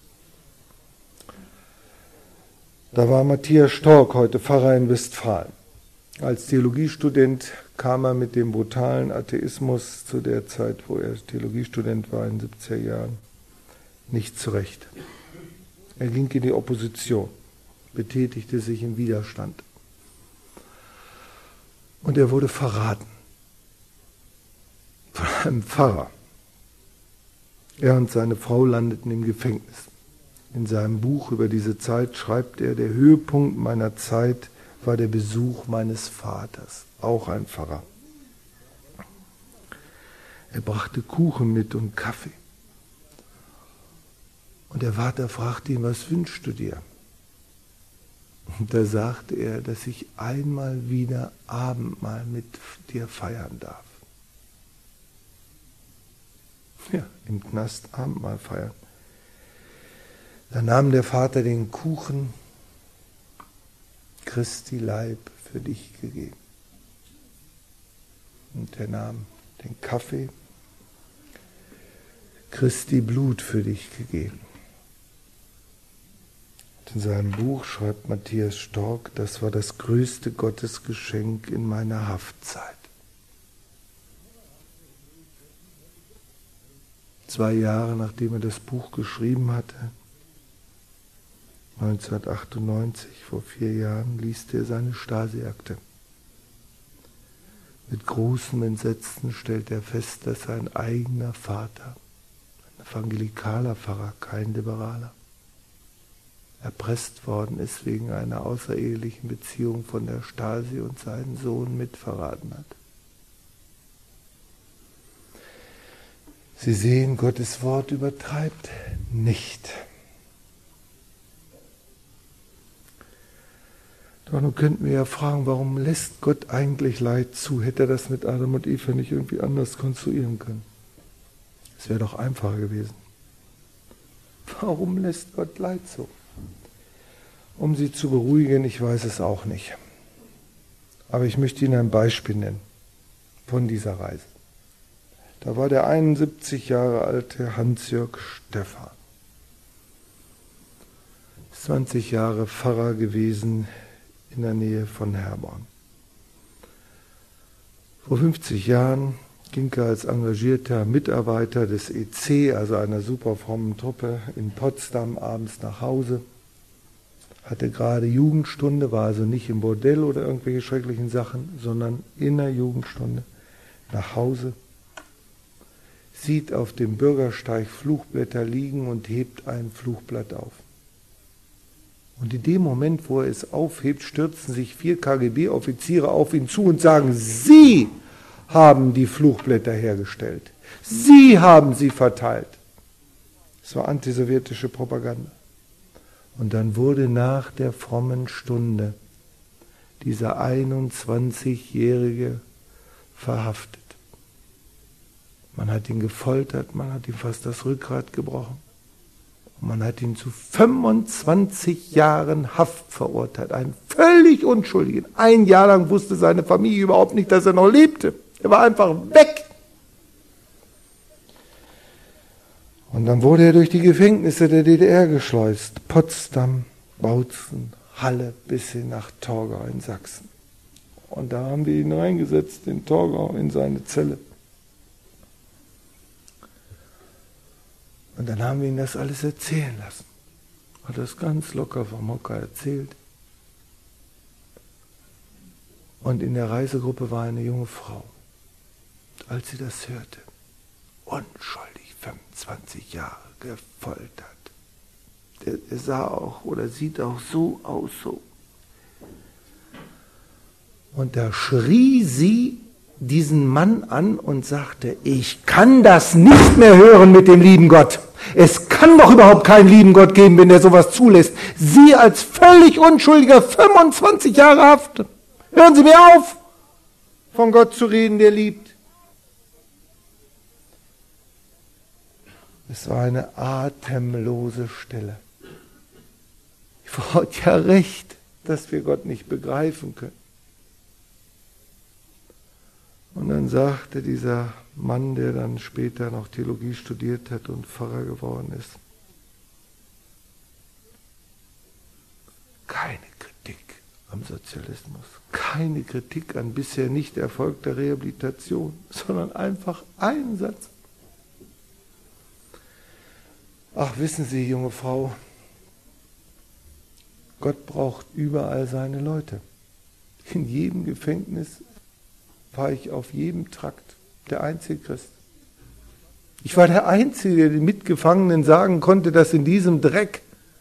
A: Da war Matthias Stork, heute Pfarrer in Westfalen. Als Theologiestudent kam er mit dem brutalen Atheismus zu der Zeit, wo er Theologiestudent war, in den siebziger Jahren, nicht zurecht. Er ging in die Opposition, betätigte sich im Widerstand. Und er wurde verraten von einem Pfarrer. Er und seine Frau landeten im Gefängnis. In seinem Buch über diese Zeit schreibt er, der Höhepunkt meiner Zeit war der Besuch meines Vaters, auch ein Pfarrer. Er brachte Kuchen mit und Kaffee. Und der Vater fragte ihn, was wünschst du dir? Und da sagte er, dass ich einmal wieder Abendmahl mit dir feiern darf. Ja, im Knast Abendmahl feiern. Da nahm der Vater den Kuchen, Christi Leib für dich gegeben. Und er nahm den Kaffee, Christi Blut für dich gegeben. In seinem Buch schreibt Matthias Stork, das war das größte Gottesgeschenk in meiner Haftzeit. Zwei Jahre nachdem er das Buch geschrieben hatte, neunzehnhundertachtundneunzig, vor vier Jahren, liest er seine Stasi-Akte. Mit großem Entsetzen stellt er fest, dass sein eigener Vater, ein evangelikaler Pfarrer, kein Liberaler, erpresst worden ist wegen einer außerehelichen Beziehung von der Stasi und seinen Sohn mitverraten hat. Sie sehen, Gottes Wort übertreibt nicht. Doch nun könnten wir ja fragen, warum lässt Gott eigentlich Leid zu? Hätte er das mit Adam und Eva nicht irgendwie anders konstruieren können? Es wäre doch einfacher gewesen. Warum lässt Gott Leid zu? Um Sie zu beruhigen, ich weiß es auch nicht. Aber ich möchte Ihnen ein Beispiel nennen von dieser Reise. Da war der einundsiebzig Jahre alte Hans-Jörg Stephan. zwanzig Jahre Pfarrer gewesen in der Nähe von Herborn. Vor fünfzig Jahren ging er als engagierter Mitarbeiter des E C, also einer super frommen Truppe, in Potsdam abends nach Hause. Hatte gerade Jugendstunde, war also nicht im Bordell oder irgendwelche schrecklichen Sachen, sondern in der Jugendstunde nach Hause, sieht auf dem Bürgersteig Fluchblätter liegen und hebt ein Fluchblatt auf. Und in dem Moment, wo er es aufhebt, stürzen sich vier K G B-Offiziere auf ihn zu und sagen, Sie haben die Fluchblätter hergestellt. Sie haben sie verteilt. Das war antisowjetische Propaganda. Und dann wurde nach der frommen Stunde dieser einundzwanzigjährige verhaftet. Man hat ihn gefoltert, man hat ihm fast das Rückgrat gebrochen. Und man hat ihn zu fünfundzwanzig Jahren Haft verurteilt. Einen völlig Unschuldigen. Ein Jahr lang wusste seine Familie überhaupt nicht, dass er noch lebte. Er war einfach weg. Und dann wurde er durch die Gefängnisse der D D R geschleust. Potsdam, Bautzen, Halle bis hin nach Torgau in Sachsen. Und da haben wir ihn reingesetzt in Torgau in seine Zelle. Und dann haben wir ihn das alles erzählen lassen. Hat das ganz locker vom Hocker erzählt. Und in der Reisegruppe war eine junge Frau. Als sie das hörte, unschuldig fünfundzwanzig Jahre gefoltert. Der, der sah auch oder sieht auch so aus, so. Und da schrie sie diesen Mann an und sagte, ich kann das nicht mehr hören mit dem lieben Gott. Es kann doch überhaupt keinen lieben Gott geben, wenn der sowas zulässt. Sie als völlig Unschuldiger, fünfundzwanzig Jahre Haft. Hören Sie mir auf, von Gott zu reden, der liebt. Es war eine atemlose Stille. Die Frau hat ja recht, dass wir Gott nicht begreifen können. Und dann sagte dieser Mann, der dann später noch Theologie studiert hat und Pfarrer geworden ist, keine Kritik am Sozialismus, keine Kritik an bisher nicht erfolgter Rehabilitation, sondern einfach ein Satz. Ach, wissen Sie, junge Frau, Gott braucht überall seine Leute. In jedem Gefängnis war ich auf jedem Trakt der einzige Christ. Ich war der Einzige, der den Mitgefangenen sagen konnte, dass in diesem Dreck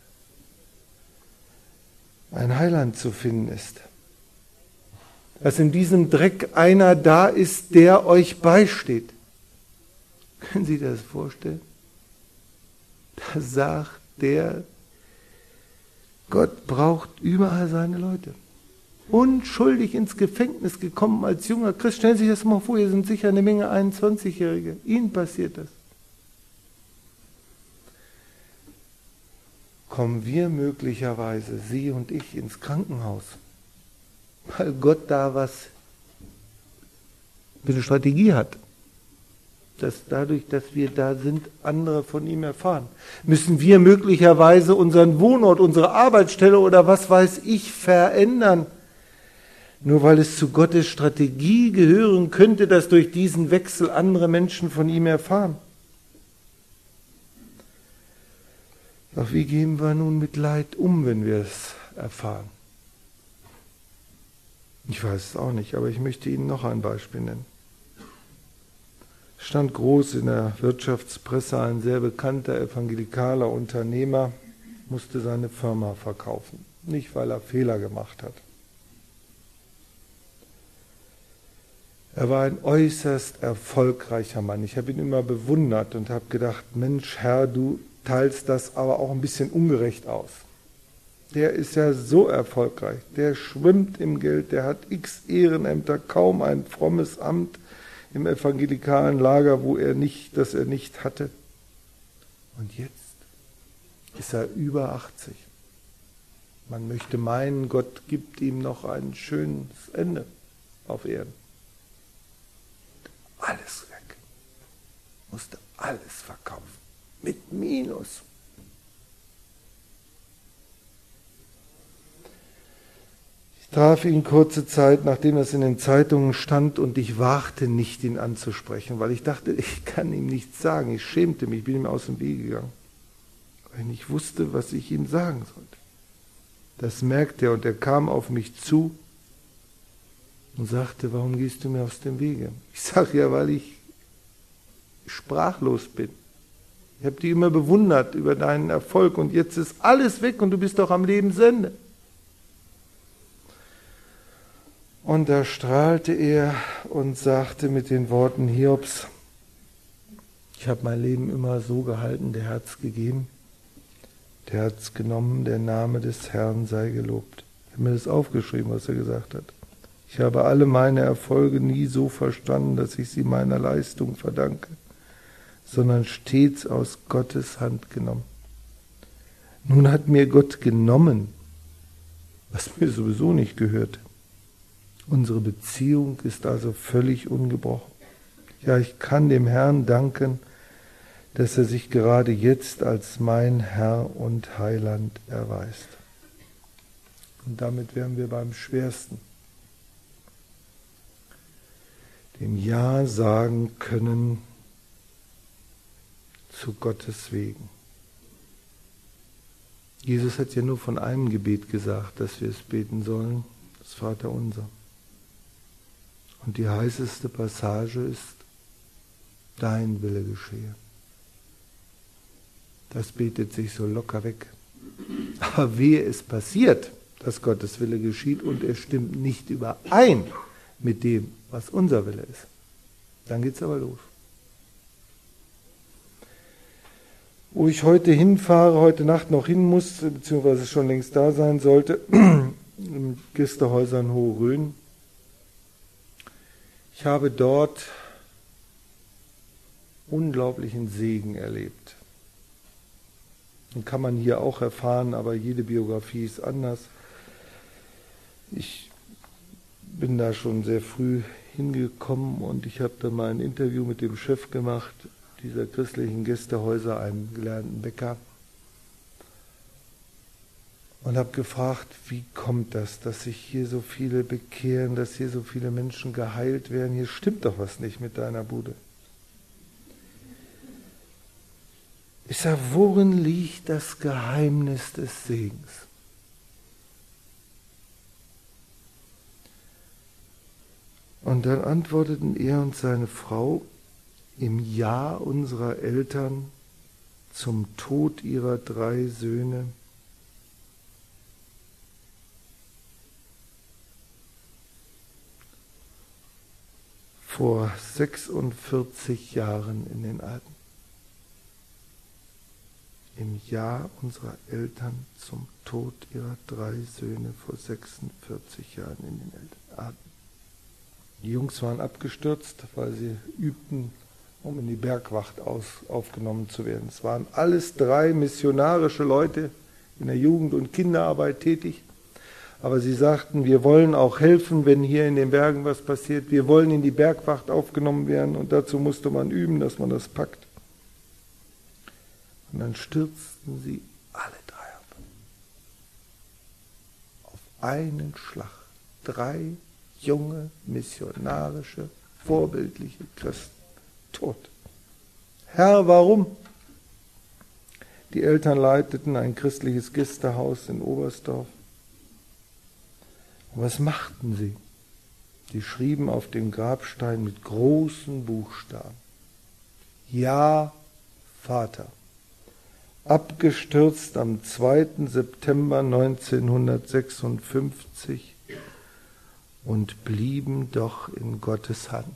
A: ein Heiland zu finden ist. Dass in diesem Dreck einer da ist, der euch beisteht. Können Sie das vorstellen? Da sagt der, Gott braucht überall seine Leute. Unschuldig ins Gefängnis gekommen als junger Christ. Stellen Sie sich das mal vor, hier sind sicher eine Menge einundzwanzigjährige. Ihnen passiert das. Kommen wir möglicherweise, Sie und ich, ins Krankenhaus, weil Gott da was für eine Strategie hat. Dass dadurch, dass wir da sind, andere von ihm erfahren. Müssen wir möglicherweise unseren Wohnort, unsere Arbeitsstelle oder was weiß ich verändern, nur weil es zu Gottes Strategie gehören könnte, dass durch diesen Wechsel andere Menschen von ihm erfahren. Doch wie gehen wir nun mit Leid um, wenn wir es erfahren? Ich weiß es auch nicht, aber ich möchte Ihnen noch ein Beispiel nennen. Es stand groß in der Wirtschaftspresse, ein sehr bekannter evangelikaler Unternehmer musste seine Firma verkaufen. Nicht, weil er Fehler gemacht hat. Er war ein äußerst erfolgreicher Mann. Ich habe ihn immer bewundert und habe gedacht, Mensch, Herr, du teilst das aber auch ein bisschen ungerecht aus. Der ist ja so erfolgreich, der schwimmt im Geld, der hat x Ehrenämter, kaum ein frommes Amt im evangelikalen Lager, wo er nicht, das er nicht hatte. Und jetzt ist er über achtzig. Man möchte meinen, Gott gibt ihm noch ein schönes Ende auf Erden. Alles weg. Musste alles verkaufen. Mit Minus. Ich traf ihn kurze Zeit, nachdem das in den Zeitungen stand, und ich wagte nicht, ihn anzusprechen, weil ich dachte, ich kann ihm nichts sagen. Ich schämte mich, ich bin ihm aus dem Weg gegangen, weil ich nicht wusste, was ich ihm sagen sollte. Das merkte er und er kam auf mich zu und sagte, warum gehst du mir aus dem Wege? Ich sage, ja, weil ich sprachlos bin. Ich habe dich immer bewundert über deinen Erfolg und jetzt ist alles weg und du bist doch am Lebensende. Und da strahlte er und sagte mit den Worten Hiobs, ich habe mein Leben immer so gehalten, der hat es gegeben, der hat es genommen, der Name des Herrn sei gelobt. Ich habe mir das aufgeschrieben, was er gesagt hat. Ich habe alle meine Erfolge nie so verstanden, dass ich sie meiner Leistung verdanke, sondern stets aus Gottes Hand genommen. Nun hat mir Gott genommen, was mir sowieso nicht gehörte. Unsere Beziehung ist also völlig ungebrochen. Ja, ich kann dem Herrn danken, dass er sich gerade jetzt als mein Herr und Heiland erweist. Und damit wären wir beim Schwersten. Dem Ja sagen können zu Gottes Wegen. Jesus hat ja nur von einem Gebet gesagt, dass wir es beten sollen, das Vaterunser. Und die heißeste Passage ist, dein Wille geschehe. Das betet sich so locker weg. Aber wehe es passiert, dass Gottes Wille geschieht und er stimmt nicht überein mit dem, was unser Wille ist. Dann geht es aber los. Wo ich heute hinfahre, heute Nacht noch hin muss, beziehungsweise schon längst da sein sollte, im Gästehäuser in Hohe-Rhön. Ich habe dort unglaublichen Segen erlebt. Den kann man hier auch erfahren, aber jede Biografie ist anders. Ich bin da schon sehr früh hingekommen und ich habe dann mal ein Interview mit dem Chef gemacht, dieser christlichen Gästehäuser, einem gelernten Bäcker, und habe gefragt, wie kommt das, dass sich hier so viele bekehren, dass hier so viele Menschen geheilt werden? Hier stimmt doch was nicht mit deiner Bude. Ich sage, worin liegt das Geheimnis des Segens? Und dann antworteten er und seine Frau, im Jahr unserer Eltern zum Tod ihrer drei Söhne vor sechsundvierzig Jahren in den Alpen. Im Jahr unserer Eltern zum Tod ihrer drei Söhne vor sechsundvierzig Jahren in den Alpen. Die Jungs waren abgestürzt, weil sie übten, um in die Bergwacht aus, aufgenommen zu werden. Es waren alles drei missionarische Leute in der Jugend- und Kinderarbeit tätig. Aber sie sagten, wir wollen auch helfen, wenn hier in den Bergen was passiert. Wir wollen in die Bergwacht aufgenommen werden und dazu musste man üben, dass man das packt. Und dann stürzten sie alle drei ab. Auf einen Schlag. Drei junge, missionarische, vorbildliche Christen. Tot. Herr, warum? Die Eltern leiteten ein christliches Gästehaus in Oberstdorf. Und was machten sie? Sie schrieben auf dem Grabstein mit großen Buchstaben: Ja, Vater. Abgestürzt am zweiten September neunzehnhundertsechsundfünfzig und blieben doch in Gottes Hand.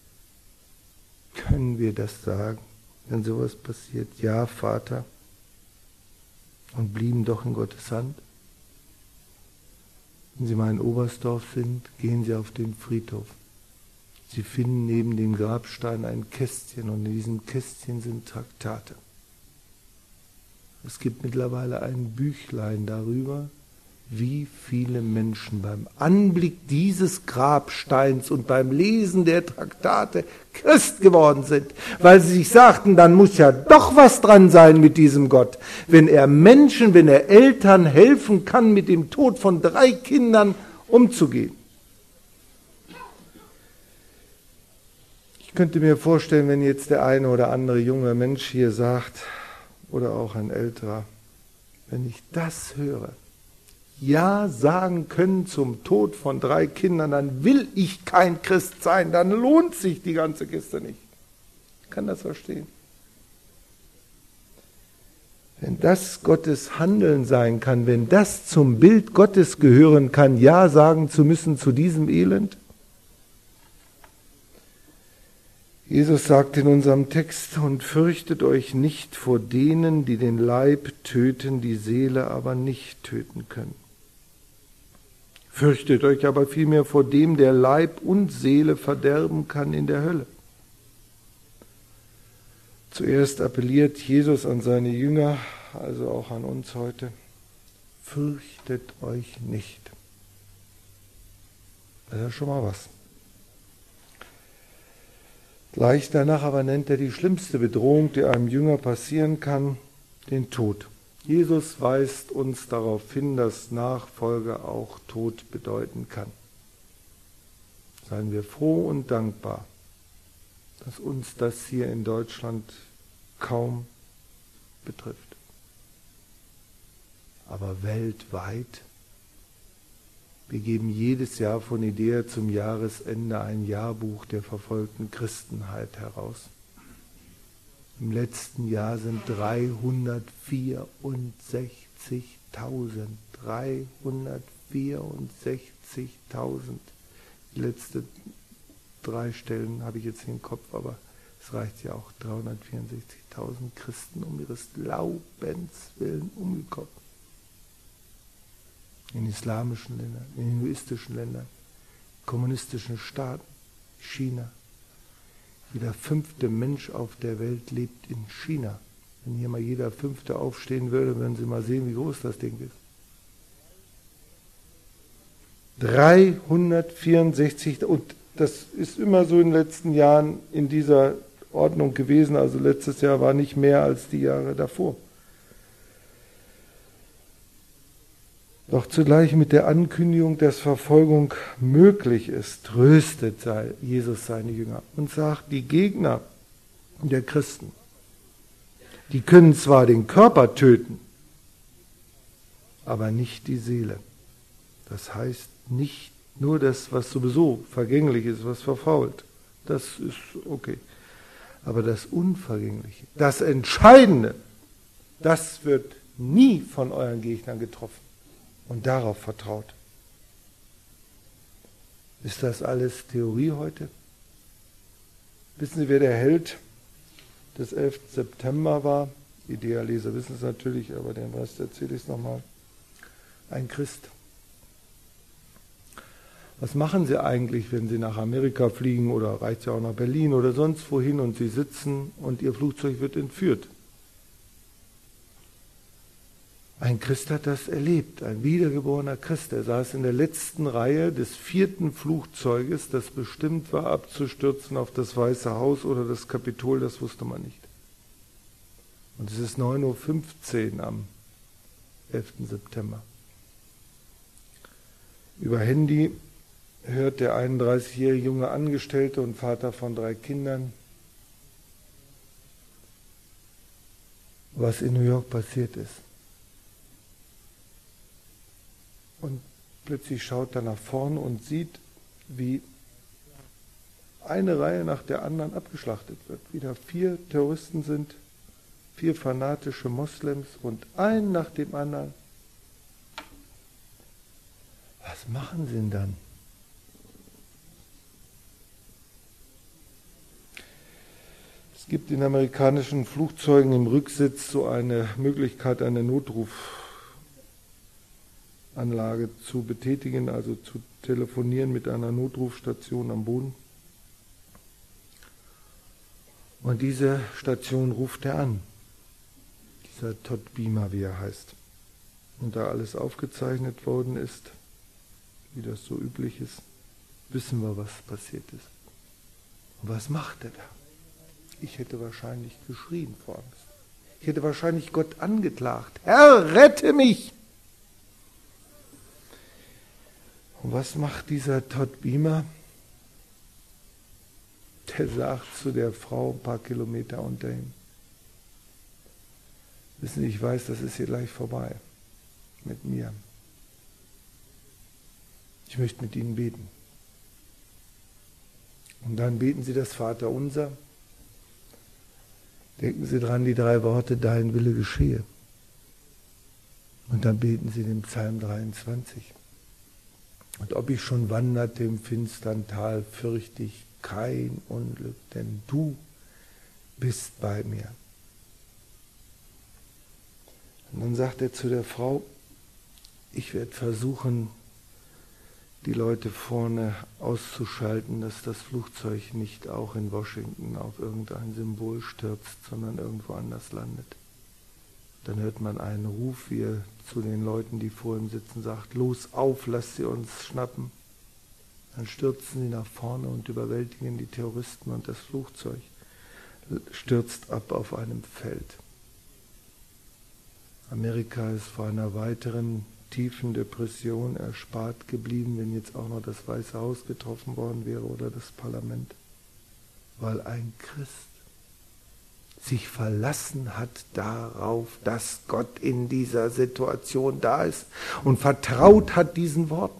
A: Können wir das sagen, wenn sowas passiert? Ja, Vater. Und blieben doch in Gottes Hand? Wenn Sie mal in Oberstdorf sind, gehen Sie auf den Friedhof. Sie finden neben dem Grabstein ein Kästchen und in diesem Kästchen sind Traktate. Es gibt mittlerweile ein Büchlein darüber, wie viele Menschen beim Anblick dieses Grabsteins und beim Lesen der Traktate Christ geworden sind, weil sie sich sagten, dann muss ja doch was dran sein mit diesem Gott. Wenn er Menschen, wenn er Eltern helfen kann, mit dem Tod von drei Kindern umzugehen. Ich könnte mir vorstellen, wenn jetzt der eine oder andere junge Mensch hier sagt, oder auch ein älterer, wenn ich das höre, Ja sagen können zum Tod von drei Kindern, dann will ich kein Christ sein, dann lohnt sich die ganze Kiste nicht. Ich kann das verstehen. Wenn das Gottes Handeln sein kann, wenn das zum Bild Gottes gehören kann, Ja sagen zu müssen zu diesem Elend. Jesus sagt in unserem Text, und fürchtet euch nicht vor denen, die den Leib töten, die Seele aber nicht töten können. Fürchtet euch aber vielmehr vor dem, der Leib und Seele verderben kann in der Hölle. Zuerst appelliert Jesus an seine Jünger, also auch an uns heute, fürchtet euch nicht. Das ist ja schon mal was. Gleich danach aber nennt er die schlimmste Bedrohung, die einem Jünger passieren kann, den Tod. Jesus weist uns darauf hin, dass Nachfolge auch Tod bedeuten kann. Seien wir froh und dankbar, dass uns das hier in Deutschland kaum betrifft. Aber weltweit, wir geben jedes Jahr von IDEA zum Jahresende ein Jahrbuch der verfolgten Christenheit heraus. Im letzten Jahr sind dreihundertvierundsechzigtausend, dreihundertvierundsechzigtausend, die letzten drei Stellen habe ich jetzt hier im Kopf, aber es reicht ja auch, dreihundertvierundsechzigtausend Christen um ihres Glaubens willen umgekommen. In islamischen Ländern, in hinduistischen Ländern, kommunistischen Staaten, China. Jeder fünfte Mensch auf der Welt lebt in China. Wenn hier mal jeder fünfte aufstehen würde, würden Sie mal sehen, wie groß das Ding ist. dreihundertvierundsechzig, und das ist immer so in den letzten Jahren in dieser Ordnung gewesen, also letztes Jahr war nicht mehr als die Jahre davor. Doch zugleich mit der Ankündigung, dass Verfolgung möglich ist, tröstet Jesus seine Jünger und sagt, die Gegner der Christen, die können zwar den Körper töten, aber nicht die Seele. Das heißt nicht nur das, was sowieso vergänglich ist, was verfault. Das ist okay. Aber das Unvergängliche, das Entscheidende, das wird nie von euren Gegnern getroffen. Und darauf vertraut. Ist das alles Theorie heute? Wissen Sie, wer der Held des elften September war? IDEA-Leser wissen es natürlich, aber den Rest erzähle ich es nochmal. Ein Christ. Was machen Sie eigentlich, wenn Sie nach Amerika fliegen oder reicht ja auch nach Berlin oder sonst wohin und Sie sitzen und Ihr Flugzeug wird entführt? Ein Christ hat das erlebt, ein wiedergeborener Christ. Er saß in der letzten Reihe des vierten Flugzeuges, das bestimmt war, abzustürzen auf das Weiße Haus oder das Kapitol, das wusste man nicht. Und es ist neun Uhr fünfzehn am elften September. Über Handy hört der einunddreißigjährige junge Angestellte und Vater von drei Kindern, was in New York passiert ist. Und plötzlich schaut er nach vorne und sieht, wie eine Reihe nach der anderen abgeschlachtet wird. Wieder vier Terroristen sind, vier fanatische Moslems und ein nach dem anderen. Was machen sie denn dann? Es gibt in amerikanischen Flugzeugen im Rücksitz so eine Möglichkeit, eine Notrufanlage zu betätigen, also zu telefonieren mit einer Notrufstation am Boden. Und diese Station ruft er an, dieser Todd Beamer, wie er heißt. Und da alles aufgezeichnet worden ist, wie das so üblich ist, wissen wir, was passiert ist. Und was macht er da? Ich hätte wahrscheinlich geschrien vor Angst. Ich hätte wahrscheinlich Gott angeklagt. Herr, rette mich! Und was macht dieser Todd Beamer? Der sagt zu der Frau ein paar Kilometer unter ihm: Wissen Sie, ich weiß, das ist hier gleich vorbei mit mir. Ich möchte mit Ihnen beten. Und dann beten Sie das Vaterunser. Denken Sie dran, die drei Worte, dein Wille geschehe. Und dann beten Sie den Psalm dreiundzwanzig. Und ob ich schon wanderte im finstern Tal, fürchte ich kein Unglück, denn du bist bei mir. Und dann sagt er zu der Frau: Ich werde versuchen, die Leute vorne auszuschalten, dass das Flugzeug nicht auch in Washington auf irgendein Symbol stürzt, sondern irgendwo anders landet. Dann hört man einen Ruf, wie er zu den Leuten, die vor ihm sitzen, sagt: Los auf, lasst sie uns schnappen. Dann stürzen sie nach vorne und überwältigen die Terroristen und das Flugzeug stürzt ab auf einem Feld. Amerika ist vor einer weiteren tiefen Depression erspart geblieben, wenn jetzt auch noch das Weiße Haus getroffen worden wäre oder das Parlament. Weil ein Christ sich verlassen hat darauf, dass Gott in dieser Situation da ist und vertraut hat diesen Worten.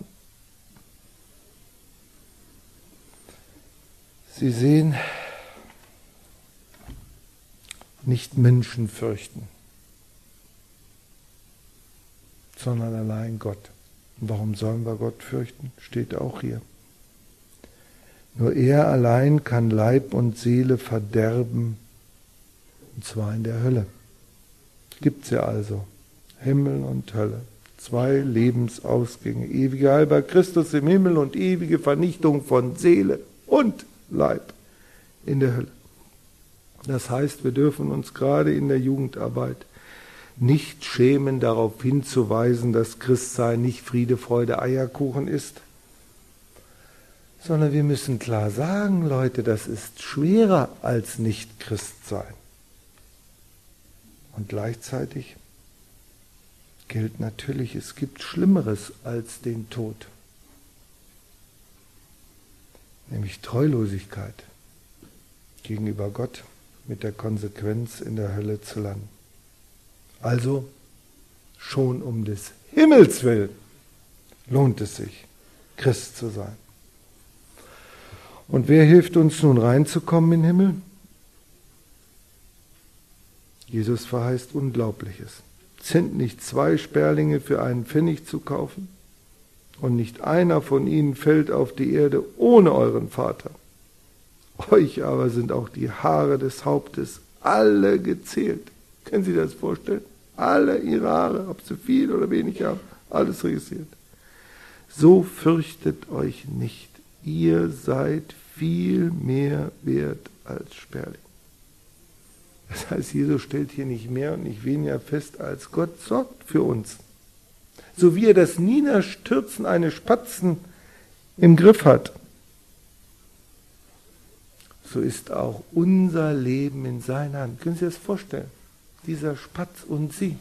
A: Sie sehen, nicht Menschen fürchten, sondern allein Gott. Und warum sollen wir Gott fürchten? Steht auch hier. Nur er allein kann Leib und Seele verderben, und zwar in der Hölle. Gibt's ja also. Himmel und Hölle. Zwei Lebensausgänge. Ewige Heil bei Christus im Himmel und ewige Vernichtung von Seele und Leib in der Hölle. Das heißt, wir dürfen uns gerade in der Jugendarbeit nicht schämen, darauf hinzuweisen, dass Christsein nicht Friede, Freude, Eierkuchen ist, sondern wir müssen klar sagen, Leute, das ist schwerer als nicht Christsein. Und gleichzeitig gilt natürlich, es gibt Schlimmeres als den Tod, nämlich Treulosigkeit gegenüber Gott mit der Konsequenz, in der Hölle zu landen. Also, schon um des Himmels willen lohnt es sich, Christ zu sein. Und wer hilft uns nun reinzukommen in den Himmel? Jesus verheißt Unglaubliches. Sind nicht zwei Sperlinge für einen Pfennig zu kaufen? Und nicht einer von ihnen fällt auf die Erde ohne euren Vater. Euch aber sind auch die Haare des Hauptes alle gezählt. Können Sie das vorstellen? Alle ihre Haare, ob sie viel oder wenig haben, alles registriert. So fürchtet euch nicht. Ihr seid viel mehr wert als Sperling. Das heißt, Jesus stellt hier nicht mehr und nicht weniger fest, als Gott sorgt für uns. So wie er das Niederstürzen eines Spatzen im Griff hat, so ist auch unser Leben in seiner Hand. Können Sie das vorstellen? Dieser Spatz und Sie.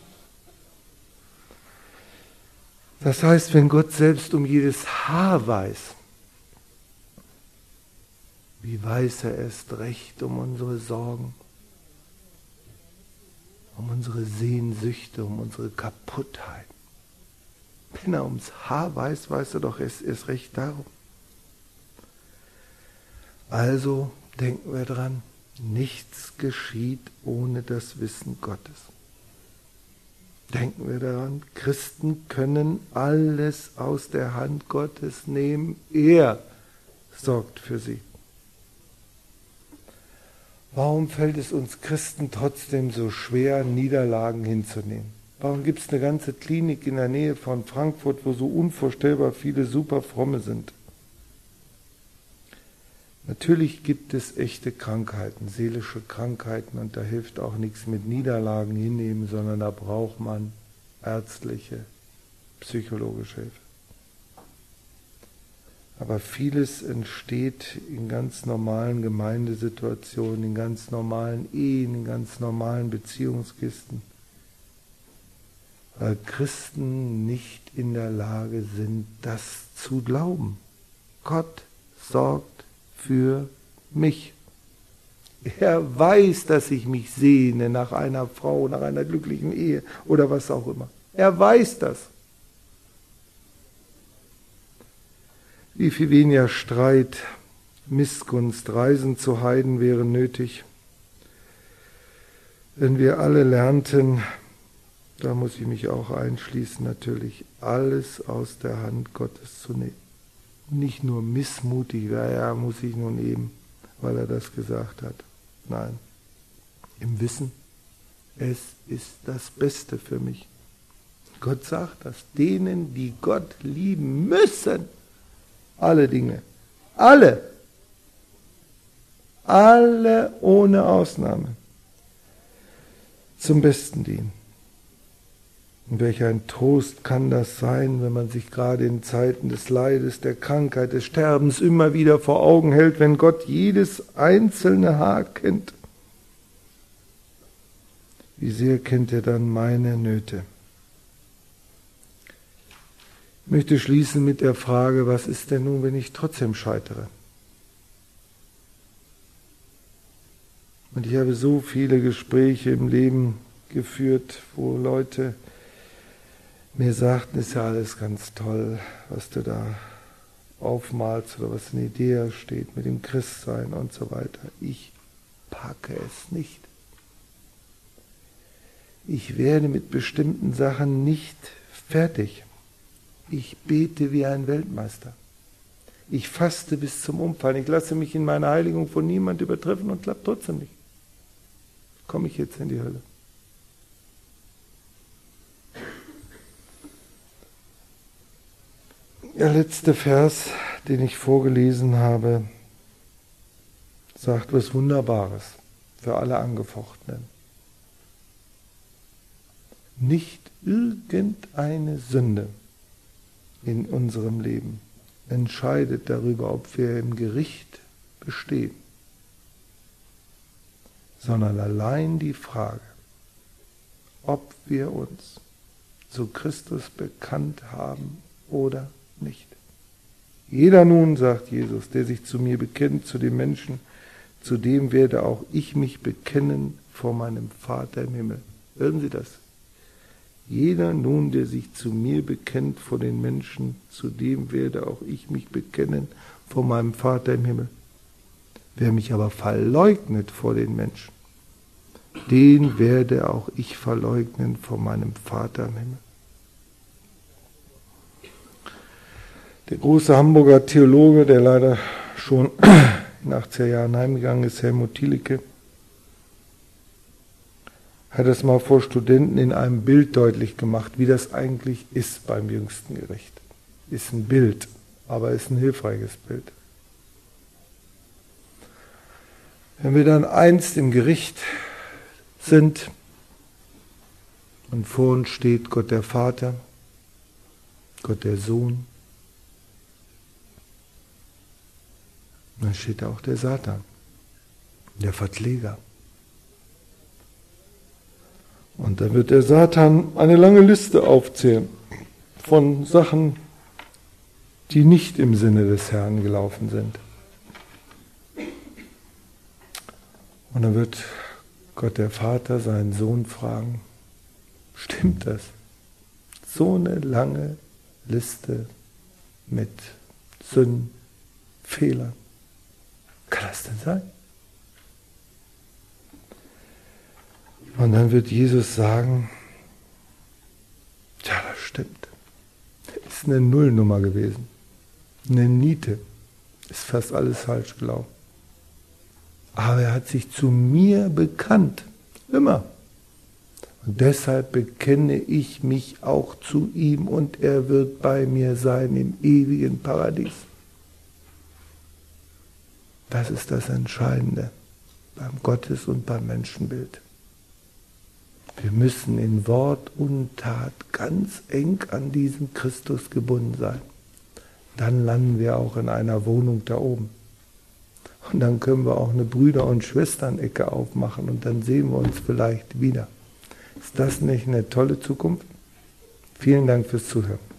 A: Das heißt, wenn Gott selbst um jedes Haar weiß, wie weiß er erst recht um unsere Sorgen, um unsere Sehnsüchte, um unsere Kaputtheit. Wenn er ums Haar weiß, weiß er doch erst, erst recht darum. Also denken wir dran, nichts geschieht ohne das Wissen Gottes. Denken wir daran, Christen können alles aus der Hand Gottes nehmen. Er sorgt für sie. Warum fällt es uns Christen trotzdem so schwer, Niederlagen hinzunehmen? Warum gibt es eine ganze Klinik in der Nähe von Frankfurt, wo so unvorstellbar viele super Fromme sind? Natürlich gibt es echte Krankheiten, seelische Krankheiten, und da hilft auch nichts mit Niederlagen hinnehmen, sondern da braucht man ärztliche, psychologische Hilfe. Aber vieles entsteht in ganz normalen Gemeindesituationen, in ganz normalen Ehen, in ganz normalen Beziehungskisten, weil Christen nicht in der Lage sind, das zu glauben. Gott sorgt für mich. Er weiß, dass ich mich sehne nach einer Frau, nach einer glücklichen Ehe oder was auch immer. Er weiß das. Wie viel weniger Streit, Missgunst, Reisen zu Heiden wäre nötig, wenn wir alle lernten, da muss ich mich auch einschließen natürlich, alles aus der Hand Gottes zu nehmen. Nicht nur missmutig, ja, ja, muss ich nun eben, weil er das gesagt hat. Nein, im Wissen, es ist das Beste für mich. Gott sagt, dass denen, die Gott lieben müssen, alle Dinge, alle, alle ohne Ausnahme, zum Besten dienen. Und welch ein Trost kann das sein, wenn man sich gerade in Zeiten des Leides, der Krankheit, des Sterbens immer wieder vor Augen hält, wenn Gott jedes einzelne Haar kennt. wie sehr kennt er dann meine Nöte? Ich möchte schließen mit der Frage, was ist denn nun, wenn ich trotzdem scheitere? Und ich habe so viele Gespräche im Leben geführt, wo Leute mir sagten, ist ja alles ganz toll, was du da aufmalst oder was in Idee steht mit dem Christsein und so weiter. Ich packe es nicht. Ich werde mit bestimmten Sachen nicht fertig. Ich bete wie ein Weltmeister. Ich faste bis zum Umfallen. Ich lasse mich in meiner Heiligung von niemand übertreffen und klappt trotzdem nicht. Komme ich jetzt in die Hölle? Der letzte Vers, den ich vorgelesen habe, sagt was Wunderbares für alle Angefochtenen. Nicht irgendeine Sünde in unserem Leben entscheidet darüber, ob wir im Gericht bestehen, sondern allein die Frage, ob wir uns zu Christus bekannt haben oder nicht. Jeder nun, sagt Jesus, der sich zu mir bekennt, zu dem Menschen, zu dem werde auch ich mich bekennen vor meinem Vater im Himmel. Hören Sie das? Jeder nun, der sich zu mir bekennt vor den Menschen, zu dem werde auch ich mich bekennen vor meinem Vater im Himmel. Wer mich aber verleugnet vor den Menschen, den werde auch ich verleugnen vor meinem Vater im Himmel. Der große Hamburger Theologe, der leider schon in achtziger Jahren heimgegangen ist, Helmut Thielicke, hat es mal vor Studenten in einem Bild deutlich gemacht, wie das eigentlich ist beim jüngsten Gericht. Ist ein Bild, aber ist ein hilfreiches Bild. Wenn wir dann einst im Gericht sind und vor uns steht Gott der Vater, Gott der Sohn, dann steht da auch der Satan, der Verkläger. Und dann wird der Satan eine lange Liste aufzählen von Sachen, die nicht im Sinne des Herrn gelaufen sind. Und dann wird Gott der Vater seinen Sohn fragen, stimmt das? So eine lange Liste mit Sünden, Fehlern. Kann das denn sein? Und dann wird Jesus sagen, ja, das stimmt. Das ist eine Nullnummer gewesen. Eine Niete. Ist fast alles falsch gelaufen. Aber er hat sich zu mir bekannt. Immer. Und deshalb bekenne ich mich auch zu ihm und er wird bei mir sein im ewigen Paradies. Das ist das Entscheidende beim Gottes- und beim Menschenbild. Wir müssen in Wort und Tat ganz eng an diesem Christus gebunden sein. Dann landen wir auch in einer Wohnung da oben. Und dann können wir auch eine Brüder- und Schwestern-Ecke aufmachen und dann sehen wir uns vielleicht wieder. Ist das nicht eine tolle Zukunft? Vielen Dank fürs Zuhören.